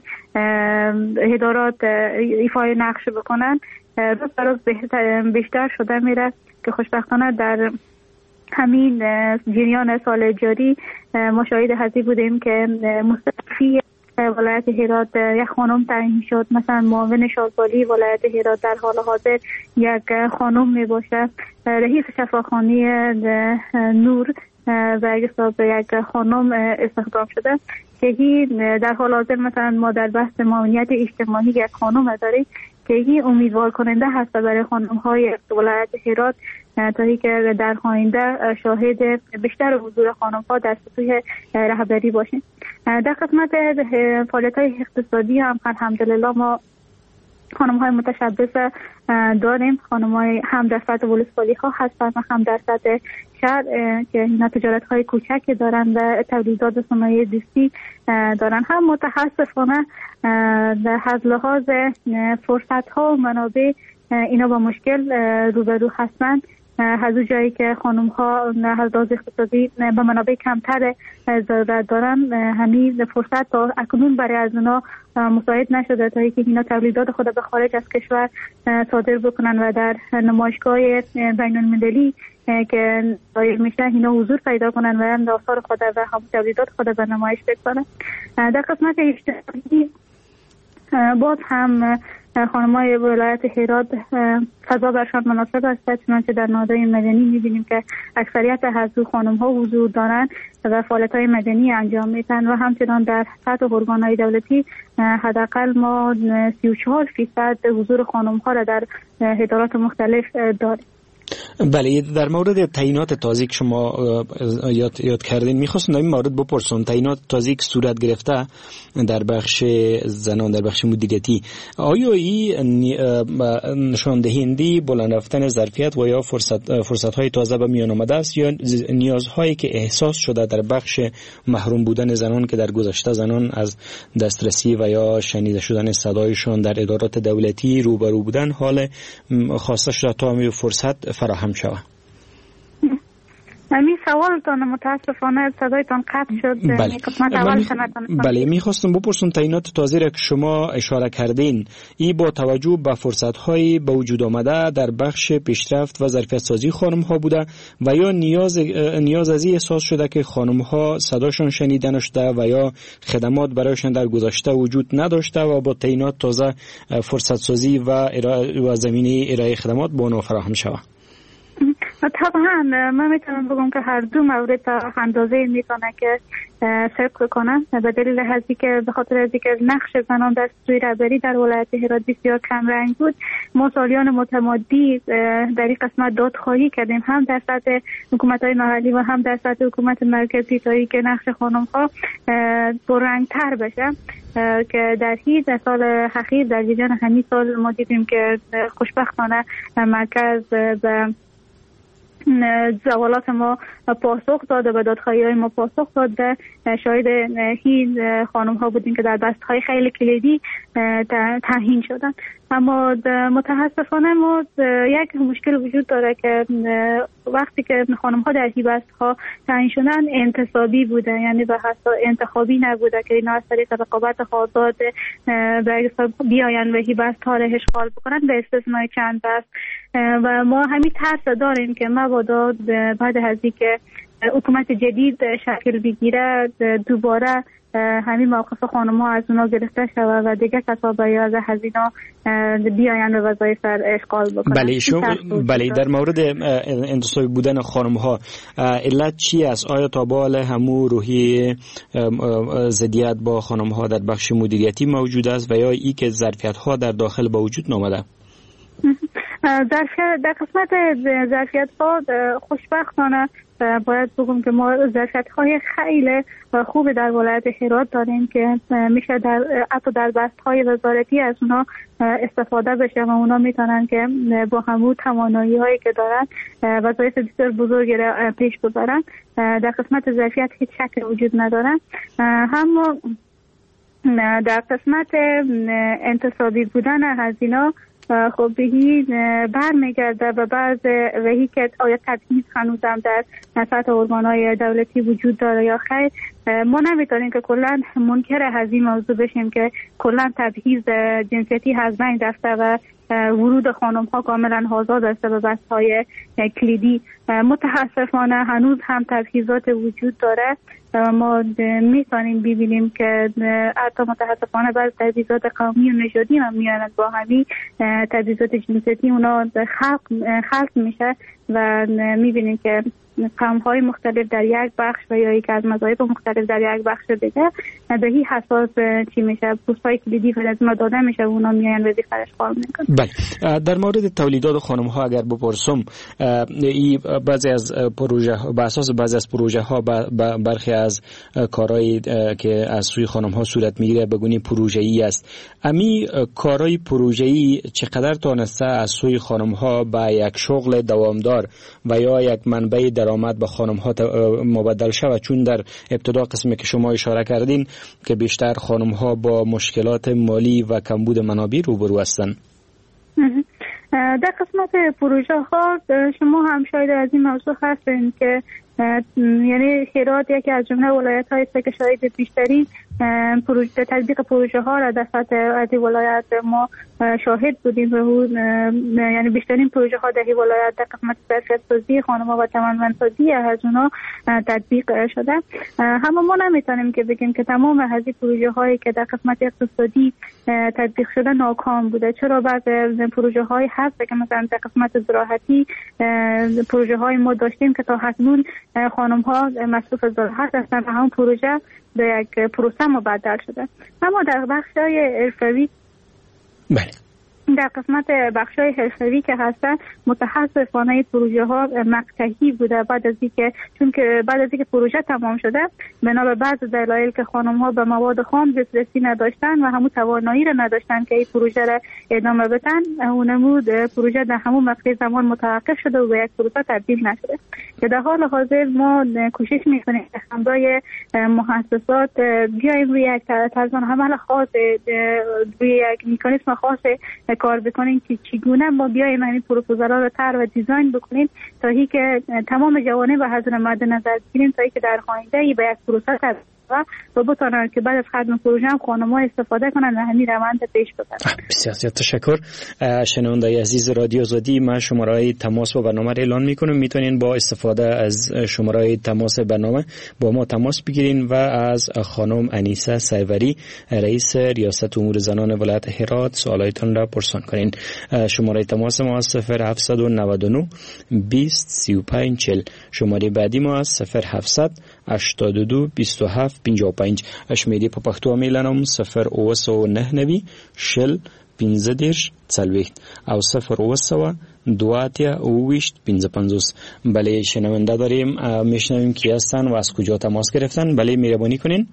ادارات ایفای نقش بکنن روز به روز بیشتر شده میره که خوشبختانه در همین جریان سال جاری ما شاهد هستی بودیم که مستشفی ولایت هرات یک خانم تعیین شد. مثلا معاون شازداری ولایت هرات در حال حاضر یک خانم می باشه. رئیس شفاخانه نور و یک خانم استخدام شده که در حال حاضر مثلا ما در بحث معاونیت اجتماعی یک خانم داریم که این امیدوار کننده هست برای خانم های ولایت هرات تا اینکه در آینده شاهد بیشتر حضور خانم ها در سطوح رهبری باشیم. در قسمت فعالیت های اقتصادی هم الحمدلله ما خانم های متشبث داریم. خانم های هم در سطح ولسوالی ها هستند و هم در سطح شهر که اینا تجارت های کوچکی دارن و تولیدات صنایع دستی دارن. هم متاسفانه از لحاظ فرصت ها و منابع اینا با مشکل روبرو هستند. از اون جایی که خانم ها از لحاظ اقتصادی به منابع کمتر ضرورت دارن، همین فرصت تا اکنون برای از اونا مساعد نشده تا اینکه اینا تولیدات خود به خارج از کشور صادر بکنن و در نمایشگاه بین المللی که دایر میشه اینا حضور پیدا کنن و آثار خود و هم تولیدات خود به نمایش بگذارن. در قسمت اجتماعی باز هم خانم‌های ولایت هرات فضا برشان مناسب است، چنانچه در نهادهای مدنی می‌بینیم که اکثریت از خانم‌ها حضور دارند و فعالیت‌های مدنی انجام میدن و همچنان در سطح ارگان‌های دولتی حداقل ما سی و چهار فیصد حضور خانم‌ها را در ادارات مختلف داریم. بله، در مورد تعیینات تازه که شما یاد, یاد کردین میخواستم در این مورد بپرسم. تعیینات تازه که صورت گرفته در بخش زنان در بخش مدیریتی، آیا این نشان دهنده بلند رفتن ظرفیت و یا فرصت فرصت‌های تازه به میان آمده است یا نیازهایی که احساس شده در بخش محروم بودن زنان که در گذشته زنان از دسترسی و یا شنیده شدن صدایشان در ادارات دولتی روبرو بودن حال خواسته شده تا همین فرصت فراهم شود؟ همین سوالتان متاسفانه صدایتان قطع شد. بله. قسمت اول شنیدم. بله، میخواستم بپرسم تعیینات تازه را که شما اشاره کردین ای با توجه به فرصت‌های به وجود آمده در بخش پیشرفت و ظرفیت سازی خانم‌ها بوده و یا نیاز نیاز از این احساس شده که خانم‌ها صداشون شنیده نشده و یا خدمات برایشان در گذشته وجود نداشته و با تعیینات تازه فرصت سازی و و زمینه ارائه خدمات به آنها فراهم شود؟ طبعا من میتونم بگم که هر دو مورد تا اندازه میتونه که صدق کنن به دلیل هستی که به خاطر از اینکه نقش زنان در سوی رهبری در ولایت هرات بسیار کم رنگ بود. ما سالیان متمادی در این قسمت دادخواهی کردیم هم در سطح حکومت‌های محلی و هم در سطح حکومت مرکزی تا اینکه نقش خانم‌ها پررنگ‌تر بشه که در هیچ سال اخیر در جریان همین سال ما دیدیم که خوشبختانه مرکز به سوالات ما پاسخ داده به دادخواهی های ما پاسخ داده. شاهد هیچ خانم ها بودیم که در بست های خیلی کلیدی تعیین شدن. اما متاسفانه ما یک مشکل وجود داره که وقتی که خانم ها در این بست ها تعیین شدن انتصابی بوده، یعنی به حساب انتخابی نبوده که اینا از طریق رقابت آزاد به بیاین و این بست ها را اشغال بکنن به استثنای چند بست. و ما همین ترس داریم که مبادا بعد از اینکه حکومت جدید شکل بگیره دوباره همین موقف خانم ها از اونا گرفته شود و دیگه کساب یا از هزینه بیاین و وظایف اشغال بکنن. بله شو بله در مورد انتصابی بودن خانم ها علت چی است؟ آیا تا بال همو روحی ضدیت با خانم ها در بخش مدیریتی موجود است و یا ای که ظرفیت ها در داخل با وجود نامده؟ ظرفیت در قسمت ظرفیت ها خوشبختانه باید بگم که ما ظرفیت های خیلی خوب در ولایت هرات داریم که میشه در حتی در بست های وزارتی از اونا استفاده بشه و اونا میتونن که با همون توانایی هایی که دارن وظایف بسیار بزرگی را پیش ببرن. در قسمت ظرفیت هیچ شک وجود ندارن. هم در قسمت انتصابی بودن هزینه خب بهی برمیگرده و بعض وحی که آیا تبعیض هنوزم در سطح ارگان‌های دولتی وجود داره یا خیر. ما نمیتونیم که کلا منکر از این موضوع بشیم که کلا تبعیض جنسیتی از بین رفته و ورود خانم ها کاملا آزاد است به بحث های کلیدی. متاسفانه هنوز هم تبعیضات وجود داره. ما میتونیم ببینیم که حتی متاسفانه بعض تبعیضات قومی و نژادی هم میانند با همین تبعیضات جنسیتی اونا خلق خلق میشه و میبینیم که قوم های مختلف در یک بخش و یا یک از مذاهب مختلف در یک بخش دیگه به این حساس چی میشه پوست های کلیدی فلزما داده میشه و اونا میان وظیفه‌اش قائل میکنن. بله، در مورد تولیدات خانم ها اگر بپرسم، ای بعضی از پروژه به اساس بعضی از پروژه ها برخی از کارهایی که از سوی خانم ها صورت میگیره بگونی پروژه‌ای است. امی کارهای پروژه‌ای چقدر تونسته از سوی خانم ها به یک شغل دوامدار و یا یک منبع درآمد به خانم ها مبدل شود؟ چون در ابتدا قسمی که شما اشاره کردین که بیشتر خانم ها با مشکلات مالی و کمبود منابع روبرو هستند. در قسمت پروژه ها شما هم شاید از این موضوع هستین که یعنی هرات یکی از جمله ولایت های است که شاید بیشترین پروژه تطبیق پروژه ها را در سطح از ولایت ما شاهد بودیم و یعنی بیشترین پروژه ها در این ولایت در قسمت ظرفیت سازی خانم‌ها و توانمندسازی از اونها تطبیق شده. اما ما نمیتونیم که بگیم که تمام از این پروژه هایی که در قسمت اقتصادی تطبیق شده ناکام بوده. چرا بعض پروژه های هست که مثلا در قسمت زراعتی پروژه های ما داشتیم که تا حتمون خانم ها مصروف زراعت هستن و همون پروژه به یک پروسه مبدل شده. اما در بخش‌های حرفه‌ای بله در قسمت بخش‌های حرفه‌ای که هستن متاسفانه پروژه ها مقطعی بوده بعد از اینکه چون که بعد از اینکه پروژه تمام شده بنا به بعض دلایل که خانم ها به مواد خام دسترسی نداشتن و همون توانایی را نداشتن که این پروژه را ادامه بدن، اونمود پروژه در همون مقطع زمان متوقف شده و به یک پروسه تبدیل نشده. که در حال حاضر ما کوشش می‌کنیم که همراه مؤسسات بیایم روی یک طرز عمل خاص روی یک مکانیزم خاص کار بکنیم که چگونه ما بیایم این پروپوزال‌ها رو طرح و دیزاین بکنیم تا اینکه که تمام جوانب و حضور مد نظر بگیریم تا اینکه در آینده به یک پروسه تبدیل و بتونن که بعد از ختم پروژه هم خانم‌ها استفاده کنن و همین روند پیش ببرن. بسیار زیاد تشکر. شنوندای عزیز رادیو آزادی، من شماره تماس با برنامه را اعلان میکنم. میتونین با استفاده از شماره تماس برنامه با ما تماس بگیرین و از خانم انیسه سیوری رئیس ریاست امور زنان ولایت هرات سوالایتان را پرسان کنین. شماره تماس ما صفر هفت نه نه بیست سی و پنج چهل. شماره بعدی ما صفر هفت هشتاد و دو بیست و هفت پنجاه و پنج. اشمیدی په پښتو میلانم صفر اوه سوه نه نوي شل پنځه دېرش څلوېښت او صفر اوه سوه دوه اتیا اوه ویشت پنځه پنځوس. بله شنونده داریم، میشنویم کی هستن و از کجا تماس گرفتن. بله مهربانی کنین.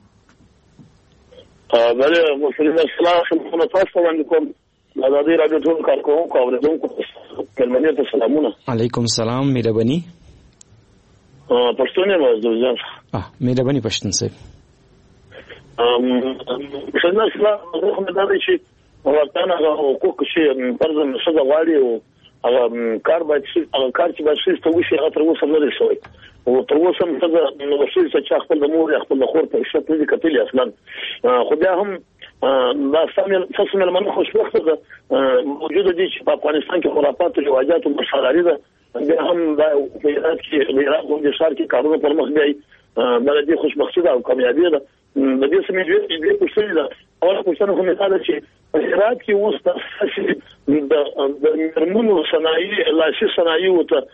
بله مسلم السلام شما تاسو باندې کوم آزادی رادیو ټول کارکوونکو اوریدونکو کلمنې ته سلامونه. علیکم السلام، مهربانی. پښتون یم زوجان. اه مهربانی پښتون صاحب. ام څنګه اسلام زه هم دا چې ورته نه حقوق شي فرض نشد غواړي او هغه کار باید شي هغه کار چې باید شي ته وشي هغه تر اوسه نه لري شوی او تر اوسه هم څنګه نو شي چې خپل د مور خپل خور په شت نه کتلی اصلا خو بیا هم دا سمې څه مې منو خوشبخته ده موجوده دي چې په افغانستان کې خرافات او رواجات او مشالاري ده بیا هم دا په هرات کې هرات د شهر کې کارونه پر مخ بیاي دا دې خوشبختی ده او کامیابی ده د دې سمې دې پوښتنه ده او پوښتنه کومه ده چې هرات کې اوس د د مرمنو صنایع لاسي صنایع او ته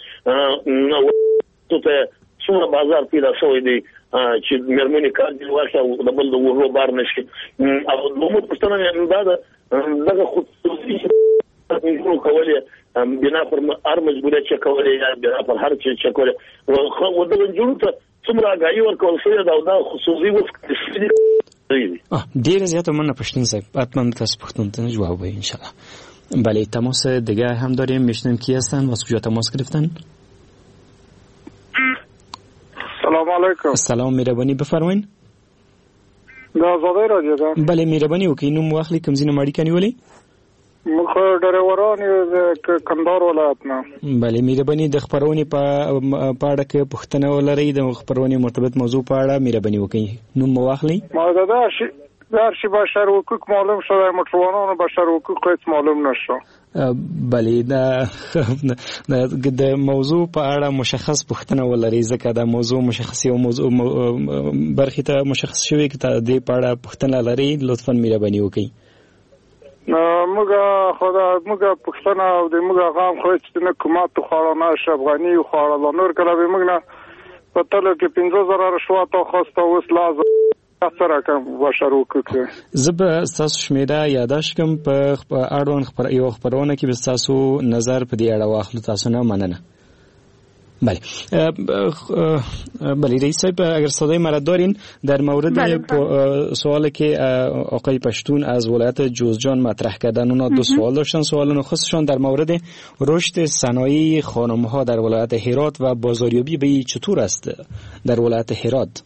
ته څومره بازار پیدا شوی دی چې مرمنې کار دی واخه او د بل د ورو بار نشي او نو پوښتنه نه ده دغه خصوصي نو کولې بنا پر هر مجبوریت چې کولې یا بنا پر هر څه چې کولې او د جوړ ته څومره غاړي ورکول شوی دا د خصوصي وسکټ ډیر زیات مننه پښتون صاحب حتما تاسو پښتون ته جواب وایي ان شاء الله. بله تماس دیگه هم داریم، میشنیم کی هستن و از کجا تماس گرفتن؟ سلام علیکم. سلام، مهربانی بفرمایید. دا زاده رادیو ده. بله مهربانی وکړئ نوم واخلئ کوم ځای نه اړیکه نیولې؟ مخ ډریوران یو کندهار ولایت نه. بله مهربانی د خبرونې په په اړه کې پوښتنه ولرئ د خبرونې مرتبط موضوع په اړه مهربانی وکړئ نوم واخلئ. ما دا شي در شي بشر حقوق معلوم شده موټروانانو بشر حقوق هیڅ معلوم نشو. بله دا د موضوع په اړه مشخص پوښتنه ولرئ ځکه دا موضوع مشخص یو موضوع برخې ته مشخص شوی که ته دې په اړه پوښتنه لرئ لطفا مهرباني وکړئ. موږ خدا موږ پښتنه او د موږ غام خو چې نه حکومت خو نه ش افغاني خو لا نور کله به موږ نه په تل کې پنځه زره رشوت او خواسته اوس لازم سره کوم بشر حقوق زب تاسو شمیره یاداش کوم په اړوند خبر یو خبرونه کې به تاسو نظر په دې اړه واخلو. تاسو نه مننه. بله بله رئیس صاحب اگر صدای مرا دارین در مورد سوالی که آقای پشتون از ولایت جوزجان مطرح کردن اونا دو سوال داشتن. سوال نخستشان در مورد رشد صنایع خانم ها در ولایت هرات و بازاریابی به چطور است در ولایت هرات؟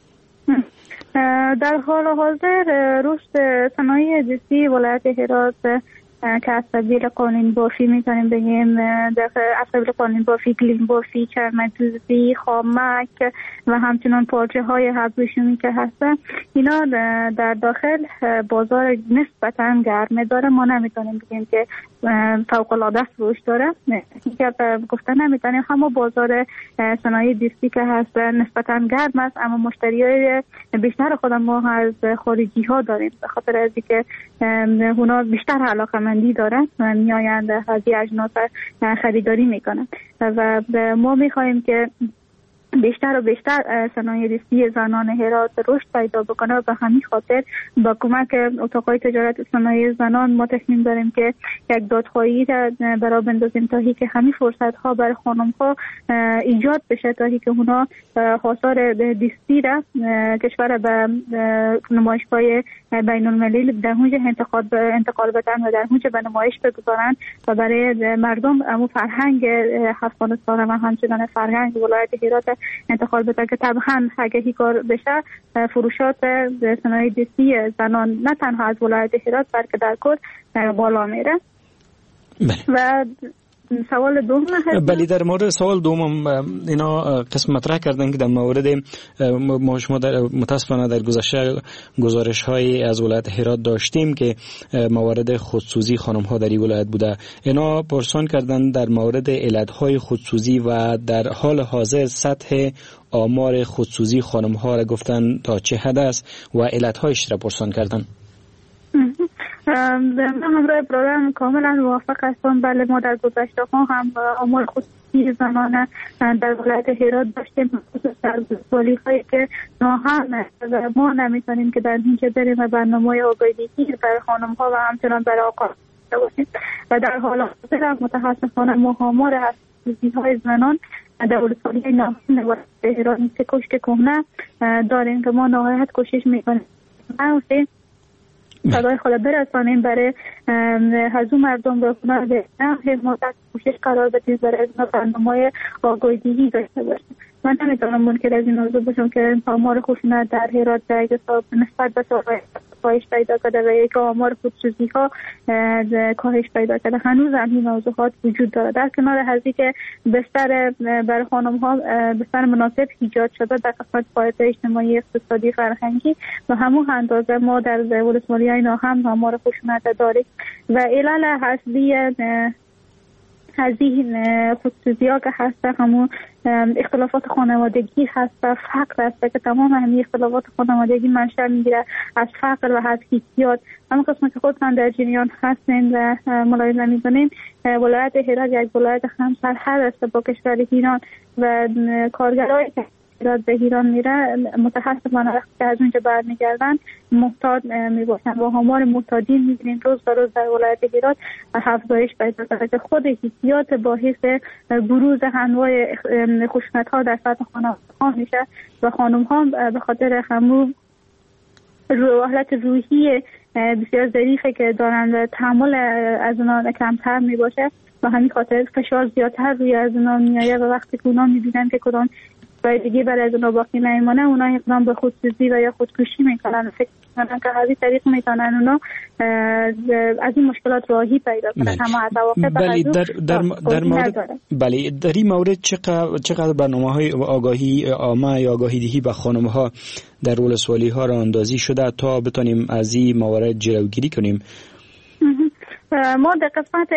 در حال حاضر رشد صنایع دستی ولایت هرات که از قبیل قانون بافی میتونیم بگیم در از قبیل قانون بافی، گلیم بافی، چرمدوزی، خامک و همچنان پارچه های ابریشمی که هستن اینا در داخل بازار نسبتا گرمه داره. ما نمیتونیم بگیم که فوق العاده فروش داره که گفتن نمیتونیم. همه بازار صنایع دستی که هست نسبتا گرم است اما مشتریای بیشتر خود ما از خارجی ها داریم به خاطر از اینکه اونا بیشتر علاقه مندی دارن و میآیند از این اجناس خریداری میکنن و ما میخواهیم که بیشتر و بیشتر صنایع دستی زنان هرات رشد پیدا بکنه و به همین خاطر با کمک اتاقای تجارت صنایع زنان ما تصمیم داریم که یک دادخواهی برای بندازیم تا که همین فرصت ها برای خانم ها ایجاد بشه تا که اونا حاصل دستی را کشور به نمایشگاه بین المللی در اونجا انتقال بدن و در اونجا به نمایش بگذارن و برای مردم امو فرهنگ افغانستان و همچنان فرهنگ ولایت هرات انتقال بده که طبعا اگه هی کار بشه فروشات صنایع دستی زنان نه تنها از ولایت هرات بلکه در کل بالا میره. و سوال دوم بله در مورد سوال دوم اینا قسم مطرح کردن که در مورد ما شما در متاسفانه در گذشته گزارش های از ولایت هرات داشتیم که موارد خودسوزی خانم ها در این ولایت بوده. اینا پرسان کردن در مورد علت های خودسوزی و در حال حاضر سطح آمار خودسوزی خانم ها را گفتن تا چه حد است و علت هایش را پرسان کردن. من همراه برادرم کاملا موافق هستم. بله ما در گذشته ها هم آمار خودسوزی زنان در ولایت هرات داشتیم خصوصا در سالی هایی که ما هم ما نمیتونیم که در اینجا بریم و برنامه آگاهی برای خانم ها و همچنان برای آقا باشیم و در حال حاضر متاسفانه ما آمار خودسوزی های زنان در ولسوالی نامین ولایت هرات مثل کشک کهنه داریم که ما نهایت کوشش میکنیم صدای خود برسانیم برای هزو مردم به خونه به حمایت کوشش قرار بدیم برای از برنامه‌های آگاهی داشته باشیم. من نمیتونم منکر از این موضوع باشم که آمار خشونت در هرات در یک حساب نسبت به سال‌های کاهش پیدا کرده و یک آمار خودسوزی ها کاهش پیدا کرده. هنوز هم این موضوعات وجود داره. در کنار هزی که بستر برای خانم ها بستر مناسب ایجاد شده در قسمت فعالیت اجتماعی اقتصادی فرهنگی و همون اندازه ما در ولسوالی اینا هم آمار خشونت داریم و علل اصلی از این خودسوزی ها که هسته همون اختلافات خانوادگی هست، فقر هست که تمام همین اختلافات خانوادگی منشأ میگیره از فقر و از حیثیت. همون قسمت که خودتان در جریان هستین و ملاحظه میکنین ولایت هرات یک ولایت هم سرحد است با کشور ایران و کارگرایی که هرات به ایران میره متاسفانه وقتی که از اونجا برمیگردن محتاط میباشن و آمار معتادین میبینیم روز به روز در ولایت هرات افزایش پیدا کرده. خود حیثیات باعث بروز انواع خشونت ها در سطح خانواده میشه و خانم ها به خاطر همون حالت روحی بسیار ظریفه که دارن و تحمل از اونا کمتر میباشه و همین خاطر فشار زیادتر روی از اونا میآید و وقتی که اونا میبینن که کدام دیگه برای از اونا باقی نمیمانه اونا اقدام به خودسوزی و یا خودکشی میکنن. فکر میکنن که هذه طریق میتونن اونا از این مشکلات راهی پیدا کنن. اما از واقع بله در در در مورد بله در این مورد چقدر چقدر برنامه‌های آگاهی عامه یا آگاهی دهی به خانم‌ها در ولسوالی‌ها راه اندازی شده تا بتونیم از این موارد جلوگیری کنیم؟ ما در قسمت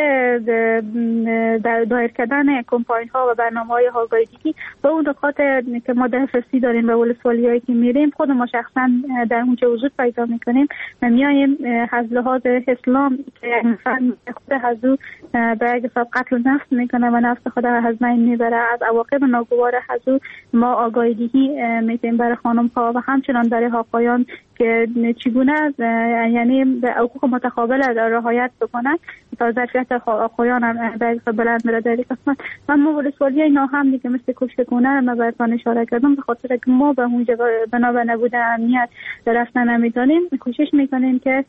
در دایر کردن کمپاین ها و برنامه های آگاهی به اون نکات که ما دسترسی داریم به ولسوالی هایی که میریم خود ما شخصا در اونجا وجود پیدا میکنیم و میایم از لحاظ اسلام که انسان خود حضور به یک حساب قتل نفس میکنه و نفس خود از بین میبره از عواقب ناگوار حضور ما آگاهی میتیم برای خانم ها و همچنان برای آقایان که چگونه یعنی به حقوق متقابل رعایت بکنن تا ظرفیت آقایان هم به بلند بره در قسمت. من ما ولسوالی اینا هم دیگه مثل کشتگونه ما براتون اشاره کردم به خاطر که ما به اونجا بنا به نبود امنیت رفتن نمیتونیم کوشش میکنیم که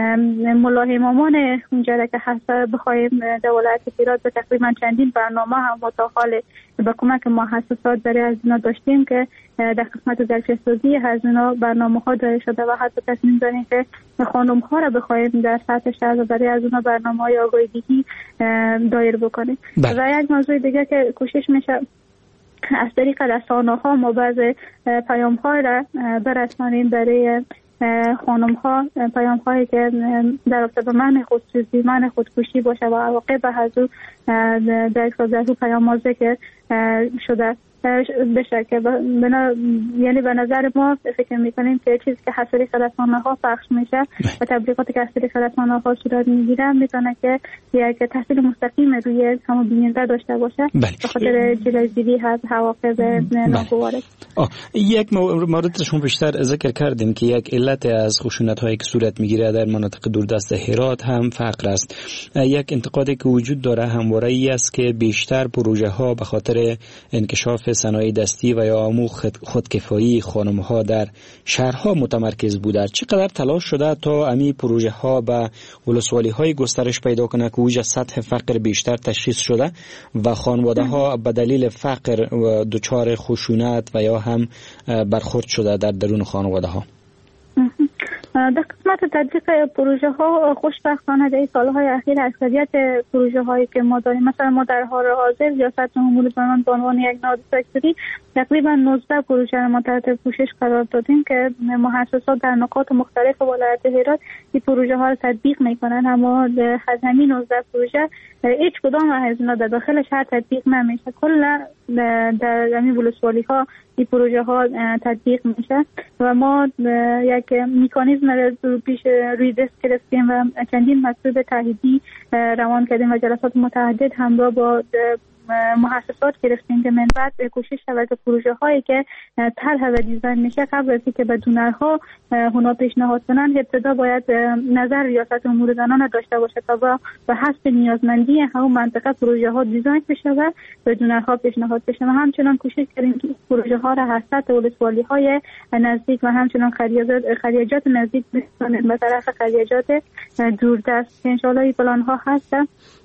ملاحمامان اونجا را که هست بخوایم در ولایت هرات به تقریبا چندین برنامه هم متقال به کمک مؤسسات برای از اینا داشتیم که در قسمت ظرفیت سازی از اینا برنامه ها داده شده و حتی تصمیم داریم که خانم ها را بخوایم در سطح شهر و برای از اینا برنامه های آگاهی دایر بکنیم. و یک موضوع دیگه که کوشش میشه از طریق رسانه ها ما بعض پیام ها را برسانیم برای خانم ها، پیام هایی که در رابطه با من خودسوزی من خودکشی باشه و عواقب حضور در یک پیام ذکر شده بشه که بنا یعنی به نظر ما فکر میکنیم که چیزی که از طریق رسانه ها پخش میشه و تبلیغاتی که از طریق رسانه ها صورت میگیره میتونه که یک تاثیر مستقیم روی همون بیننده داشته باشه به خاطر جلوگیری از عواقب ناگوار. یک مورد شما بیشتر ذکر کردیم که یک علت از خشونت هایی که صورت میگیره در مناطق دوردست هرات هم فقر است. یک انتقادی که وجود داره همواره ای است که بیشتر پروژه ها به خاطر انکشاف صنایع دستی و یا امو خودکفایی خانم‌ها در شهرها متمرکز بوده. چقدر تلاش شده تا امی پروژه ها به ولسوالی‌های گسترش پیدا کنه که اوج سطح فقر بیشتر تشخیص شده و خانواده ها به دلیل فقر دچار خشونت و یا هم برخورد شده در درون خانواده ها؟ در قسمت تطبیق پروژه ها خوشبختانه در سالهای اخیر اکثریت پروژه هایی که ما داریم مثلا ما در حال حاضر ریاست جمهوری زنان به عنوان یک نهاد سکتوری تقریبا نوزده پروژه را ما تحت پوشش قرار دادیم که مؤسسات در نقاط مختلف ولایت هرات این پروژه ها را تطبیق میکنن. اما از همین نوزده پروژه هیچ کدام از اینا در داخل شهر تطبیق نمیشه. کلا در همین ولسوالی ها این پروژه ها تطبیق میشه و ما یک مکانیزم رو پیش روی دست گرفتیم و چندین مطلب تاییدی روان کردیم و جلسات متعدد همراه با مؤسسات گرفتیم که من بعد کوشش شود که پروژه هایی که طرح و دیزاین میشه قبل از اینکه به دونرها اونا پیشنهاد کنن ابتدا باید نظر ریاست امور زنان داشته باشه تا به حسب نیازمندی همون منطقه پروژه ها دیزاین بشه و به دونرها پیشنهاد بشه. و همچنان کوشش کردیم که پروژه ها را حسب ولسوالی های نزدیک و همچنان خریجات نزدیک بسازیم به طرف خریجات دوردست که ان شاء الله این پلان ها هست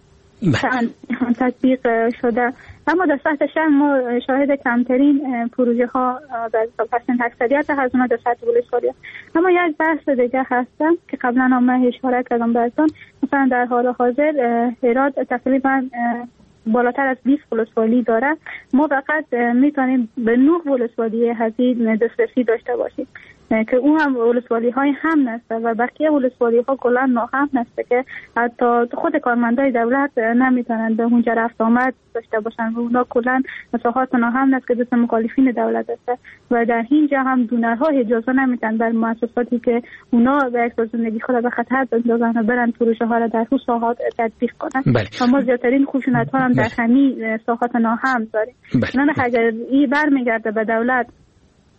تطبیق شده. اما در سطح شهر ما شاهد کمترین پروژه ها در پسند اکثریت از اونها در سطح ولسوالی. اما یک بحث دیگه هستم که قبلا هم اشاره کردم براتون. مثلا در حال حاضر هرات تقریبا بالاتر از بیست ولسوالی داره. ما فقط میتونیم به نه ولسوالی هزینه دسترسی داشته باشیم که اون هم ولسوالی های هم نسته و بقیه ولسوالی ها کلا ناهم نسته که حتی خود کارمندای دولت نمیتونن به اونجا رفت آمد داشته باشن و اونا کلا مساحات ناهم نست که دست مخالفین دولت است و در اینجا هم دونرها اجازه نمیتن بر مؤسساتی که اونا به یک زندگی خود به خطر بندازن و برن پروژه ها را در اون ساحات تطبیق کنن. اما زیادترین خشونت ها هم در همین ساحات ناهم داریم. نه اگر این برمیگرده به دولت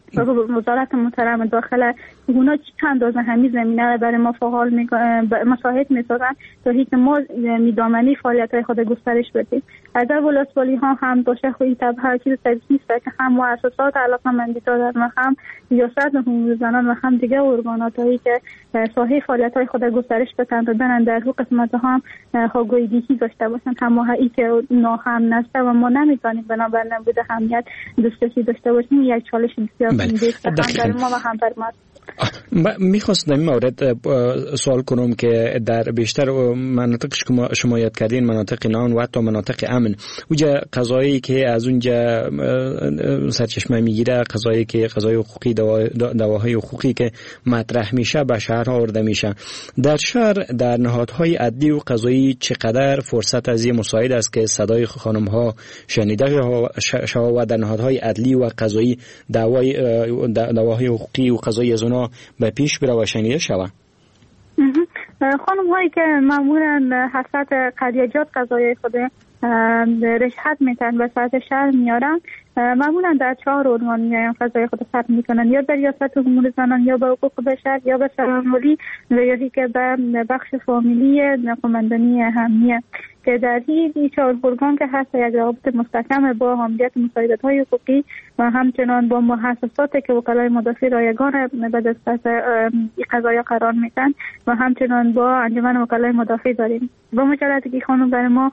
وزارت محترم داخل اونا چند اندازه همین زمینه را برای ما فعال مساعد می‌سازن تا اینکه ما میدامنی فعالیت‌های خود گسترش بدیم. از ولسوالی ها هم داشته خویی تبع چیز نیست که هم مؤسسات علاقه‌مندی دارن و هم ریاست حقوق زنان و هم دیگه ارگاناتایی که ساحه فعالیت‌های خود گسترش بدن و برن در حقوق قسمت‌ها هم خواگویدگی داشته باشن. هم ای که ناهم نسته و ما نمی‌تونیم بنابر نبوده همیت دسترسی داشته باشیم یک چالش بسیار مهمه هم در ما و هم در ما. میخواستم این مورد سوال کنم که در بیشتر مناطق شما شما یاد کردین مناطق نان و حتی مناطق امن اونجا قضایی که از اونجا سرچشمه میگیره قضایی که قضای حقوقی دواهای حقوقی که مطرح میشه به شهرها آورده میشه. در شهر در نهادهای عدلی و قضایی چقدر فرصت از این مساعد است که صدای خانم ها شنیده شود و در نهادهای عدلی و قضایی دعوای دواهای حقوقی و قضایی از اونها به پیش بره و شنیده شود؟ خانم هایی که معمولا حسرت قضیجات قضایی خود رشحت میتن به سطح شهر میارن معمولا در چهار عنوان میایم قضایی خود ثبت میکنن یا به ریاست امور زنان یا به حقوق بشر یا به سرانولی و یا که به بخش فامیلی قماندانی اهمیه که در این چهار ارگان که هست یک رابطه مستحکم با حمایت مساعدت های حقوقی و همچنان با مؤسساتی که وکلای مدافع رایگان به دست قضایا قرار میدن و همچنان با انجمن وکلای مدافع داریم. با مجردی که خانم برای ما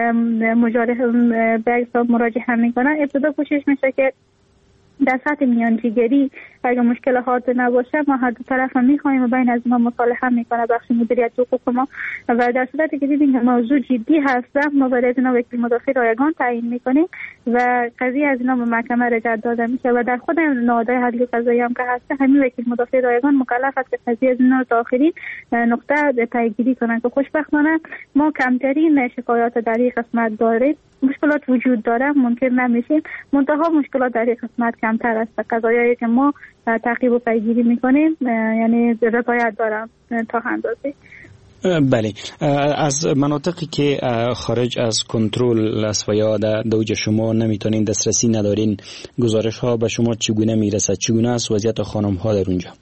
به حساب مراجعه میکنن ابتدا کوشش میشه که در سطح میانجیگری اگر مشکل حاد نباشه ما هر دو طرف هم میخوایم و بین از ما مصالحه میکنه بخش مدیریت حقوق ما و در صورتی که دیدیم که موضوع جدی هست ما برای از اینا وکیل مدافع رایگان تعیین میکنیم و قضیه از اینا به محکمه رجعت داده میشه و در خود نهادهای عدلی قضایی هم که هست همین وکیل مدافع رایگان مکلف است که قضیه از اینا تا آخرین نقطه پیگیری کنن که خوشبختانه ما کمترین شکایات در این قسمت داریم. مشکلات وجود داره ممکن نمیشه منتها مشکلات در این قسمت کمتر است. قضایایی که ما تعقیب و پیگیری میکنیم یعنی رضایت دارم تا اندازه. بله از مناطقی که خارج از کنترل است و یا در دوج شما نمیتونین دسترسی ندارین گزارش ها به شما چگونه میرسد؟ چگونه است وضعیت خانم ها در اونجا؟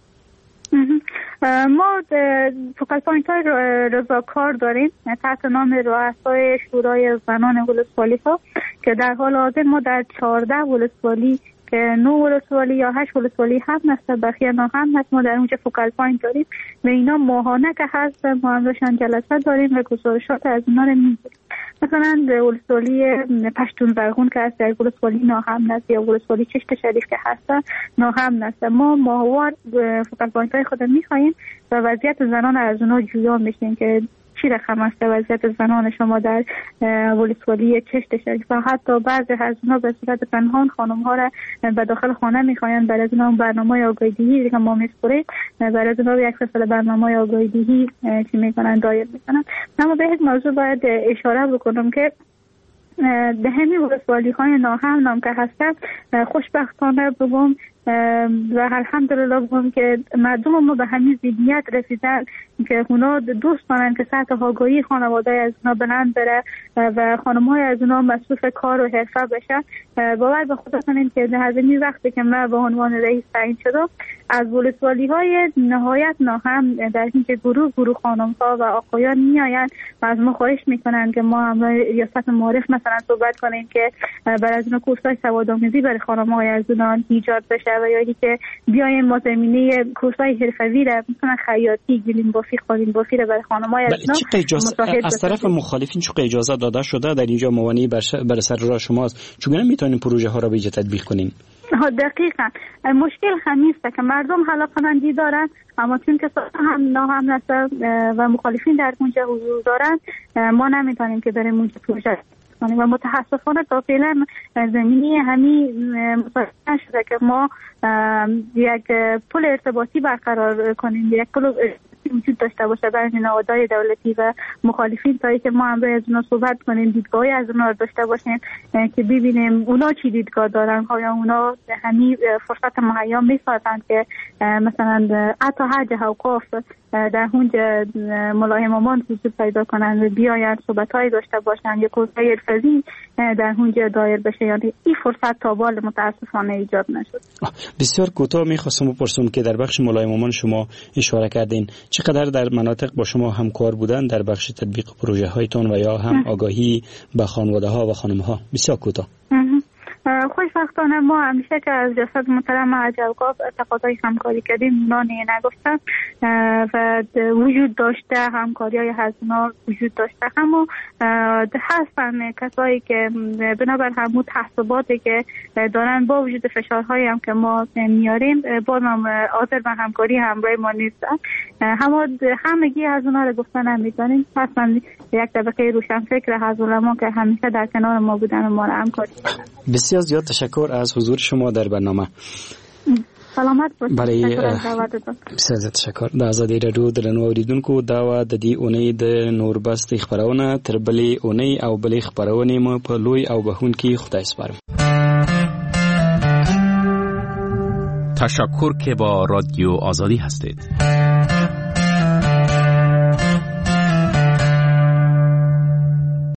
ما فوکال پوینت های رضاکار داریم تحت نام رؤسای شورای زنان ولسوالی ها که در حال حاضر ما در چهارده ولسوالی که نه ولسوالی یا هشت ولسوالی هم هست بقیه نه هم هست ما در اونجا فوکال پوینت داریم و اینا ماهانه که هست ما هم روشن جلسه داریم و گزارشات از اینا رو میگیریم. مثلا ولسوالی پشتون زرغون که هست در ولسوالی نه هم هست یا ولسوالی چشت شریف که هست نه هم هست ما ماهوار فوکال پوینت های خود میخواییم و وضعیت زنان از اونا جویا میشیم که چی رقم است وضعیت زنان شما در ولسوالی چشت شریف و حتی بعضی از اونا به صورت پنهان خانم ها را به داخل خانه میخواین برای از اونا برنامه آگاهی‌دهی که ما میسپریم برای از اونا یک فصل برنامه آگاهی‌دهی چی میکنن دایر میکنن. اما به یک موضوع باید اشاره بکنم که به همین ولسوالی های ناهم نام که هستن خوشبختانه بگم و الحمدلله بگم که مردم ما به همین ذهنیت رسیدن که اونا دوست دارن که سطح آگاهی خانواده از اونا بلند بره و خانم‌های از اونا مصروف کار و حرفه بشن. باور به خدا کنین که در همین وقتی که من به عنوان رئیس تعیین شدم از ولسوالی های نهایت ناهم در اینکه گروه گروه خانم‌ها و آقایان میآیند و از ما خواهش میکنن که ما هم ریاست معارف مثلا صحبت کنیم که برای از اونا کورس‌های سوادآموزی برای خانم‌های از اونا ایجاد بشه و یا اینکه بیایم ما زمینه کورس‌های حرفه‌ای را مثلا خیاطی، گلیم بافی، قالین بافی را برای خانم‌های از اونا از طرف مخالفین چه اجازه داده شده در اینجا موانعی بر سر راه شماست چگونه میتونین پروژه ها را به تطبیق کنین؟ دقیقاً مشکل همین است که مردم علاقه‌مندی دارن اما چون که هم ناهم نست و مخالفین در اونجا حضور دارن ما نمیتونیم که بریم اونجا پروژه کنیم و متاسفانه تا فعلا زمینی همین مصادره نشده که ما یک پل ارتباطی برقرار کنیم یک پل وجود داشته باشه بین نهادهای دولتی و مخالفین تا اینکه ما هم از اونا صحبت کنیم دیدگاهی از اونا داشته باشیم که ببینیم اونا چی دیدگاه دارن یا اونا همین فرصت مهیا میسازن که مثلا حتی حج اوقاف در اونجا ملاحظه‌مان حضور پیدا کنند و بیایند صحبت‌های داشته باشند یا کورس‌های حرفه‌ای در اونجا دایر بشه. یعنی این فرصت تا بال متاسفانه ایجاد نشد. بسیار کوتاه می‌خواستم بپرسم که در بخش ملاحظه‌مان شما اشاره کردین چقدر در مناطق با شما همکار بودن در بخش تطبیق پروژه هایتون و یا هم آگاهی به خانواده‌ها و خانم‌ها؟ بسیار کوتاه. خوشبختانه ما همیشه که از جسد محترم عجلگاه تقاضای همکاری کردیم نانی نگفتن و وجود داشته، همکاری های هزینار وجود داشته. اما هستن کسایی که بنابر همون تحصیباتی که دارن با وجود فشارهایی هم که ما میاریم با نام حاضر و همکاری همراه ما نیستن. همگی از اونها رو گفتن هم میدانیم. هستن یک طبقه روشنفکر حضرالعلما که همیشه در کنار ما بودن و ما رو همکاری کردن. بسیار زیاد تشکر از حضور شما در برنامه. سلامت باشید. برای بسیار زیاد تشکر. د ازادي رادیو درنو اوریدونکو دا و د دې اونۍ د نوربست خبرونه تر بلې اونۍ او بلې خبرونه مو په لوی او بهونکي خدای سپارم. تشکر که با رادیو آزادی هستید.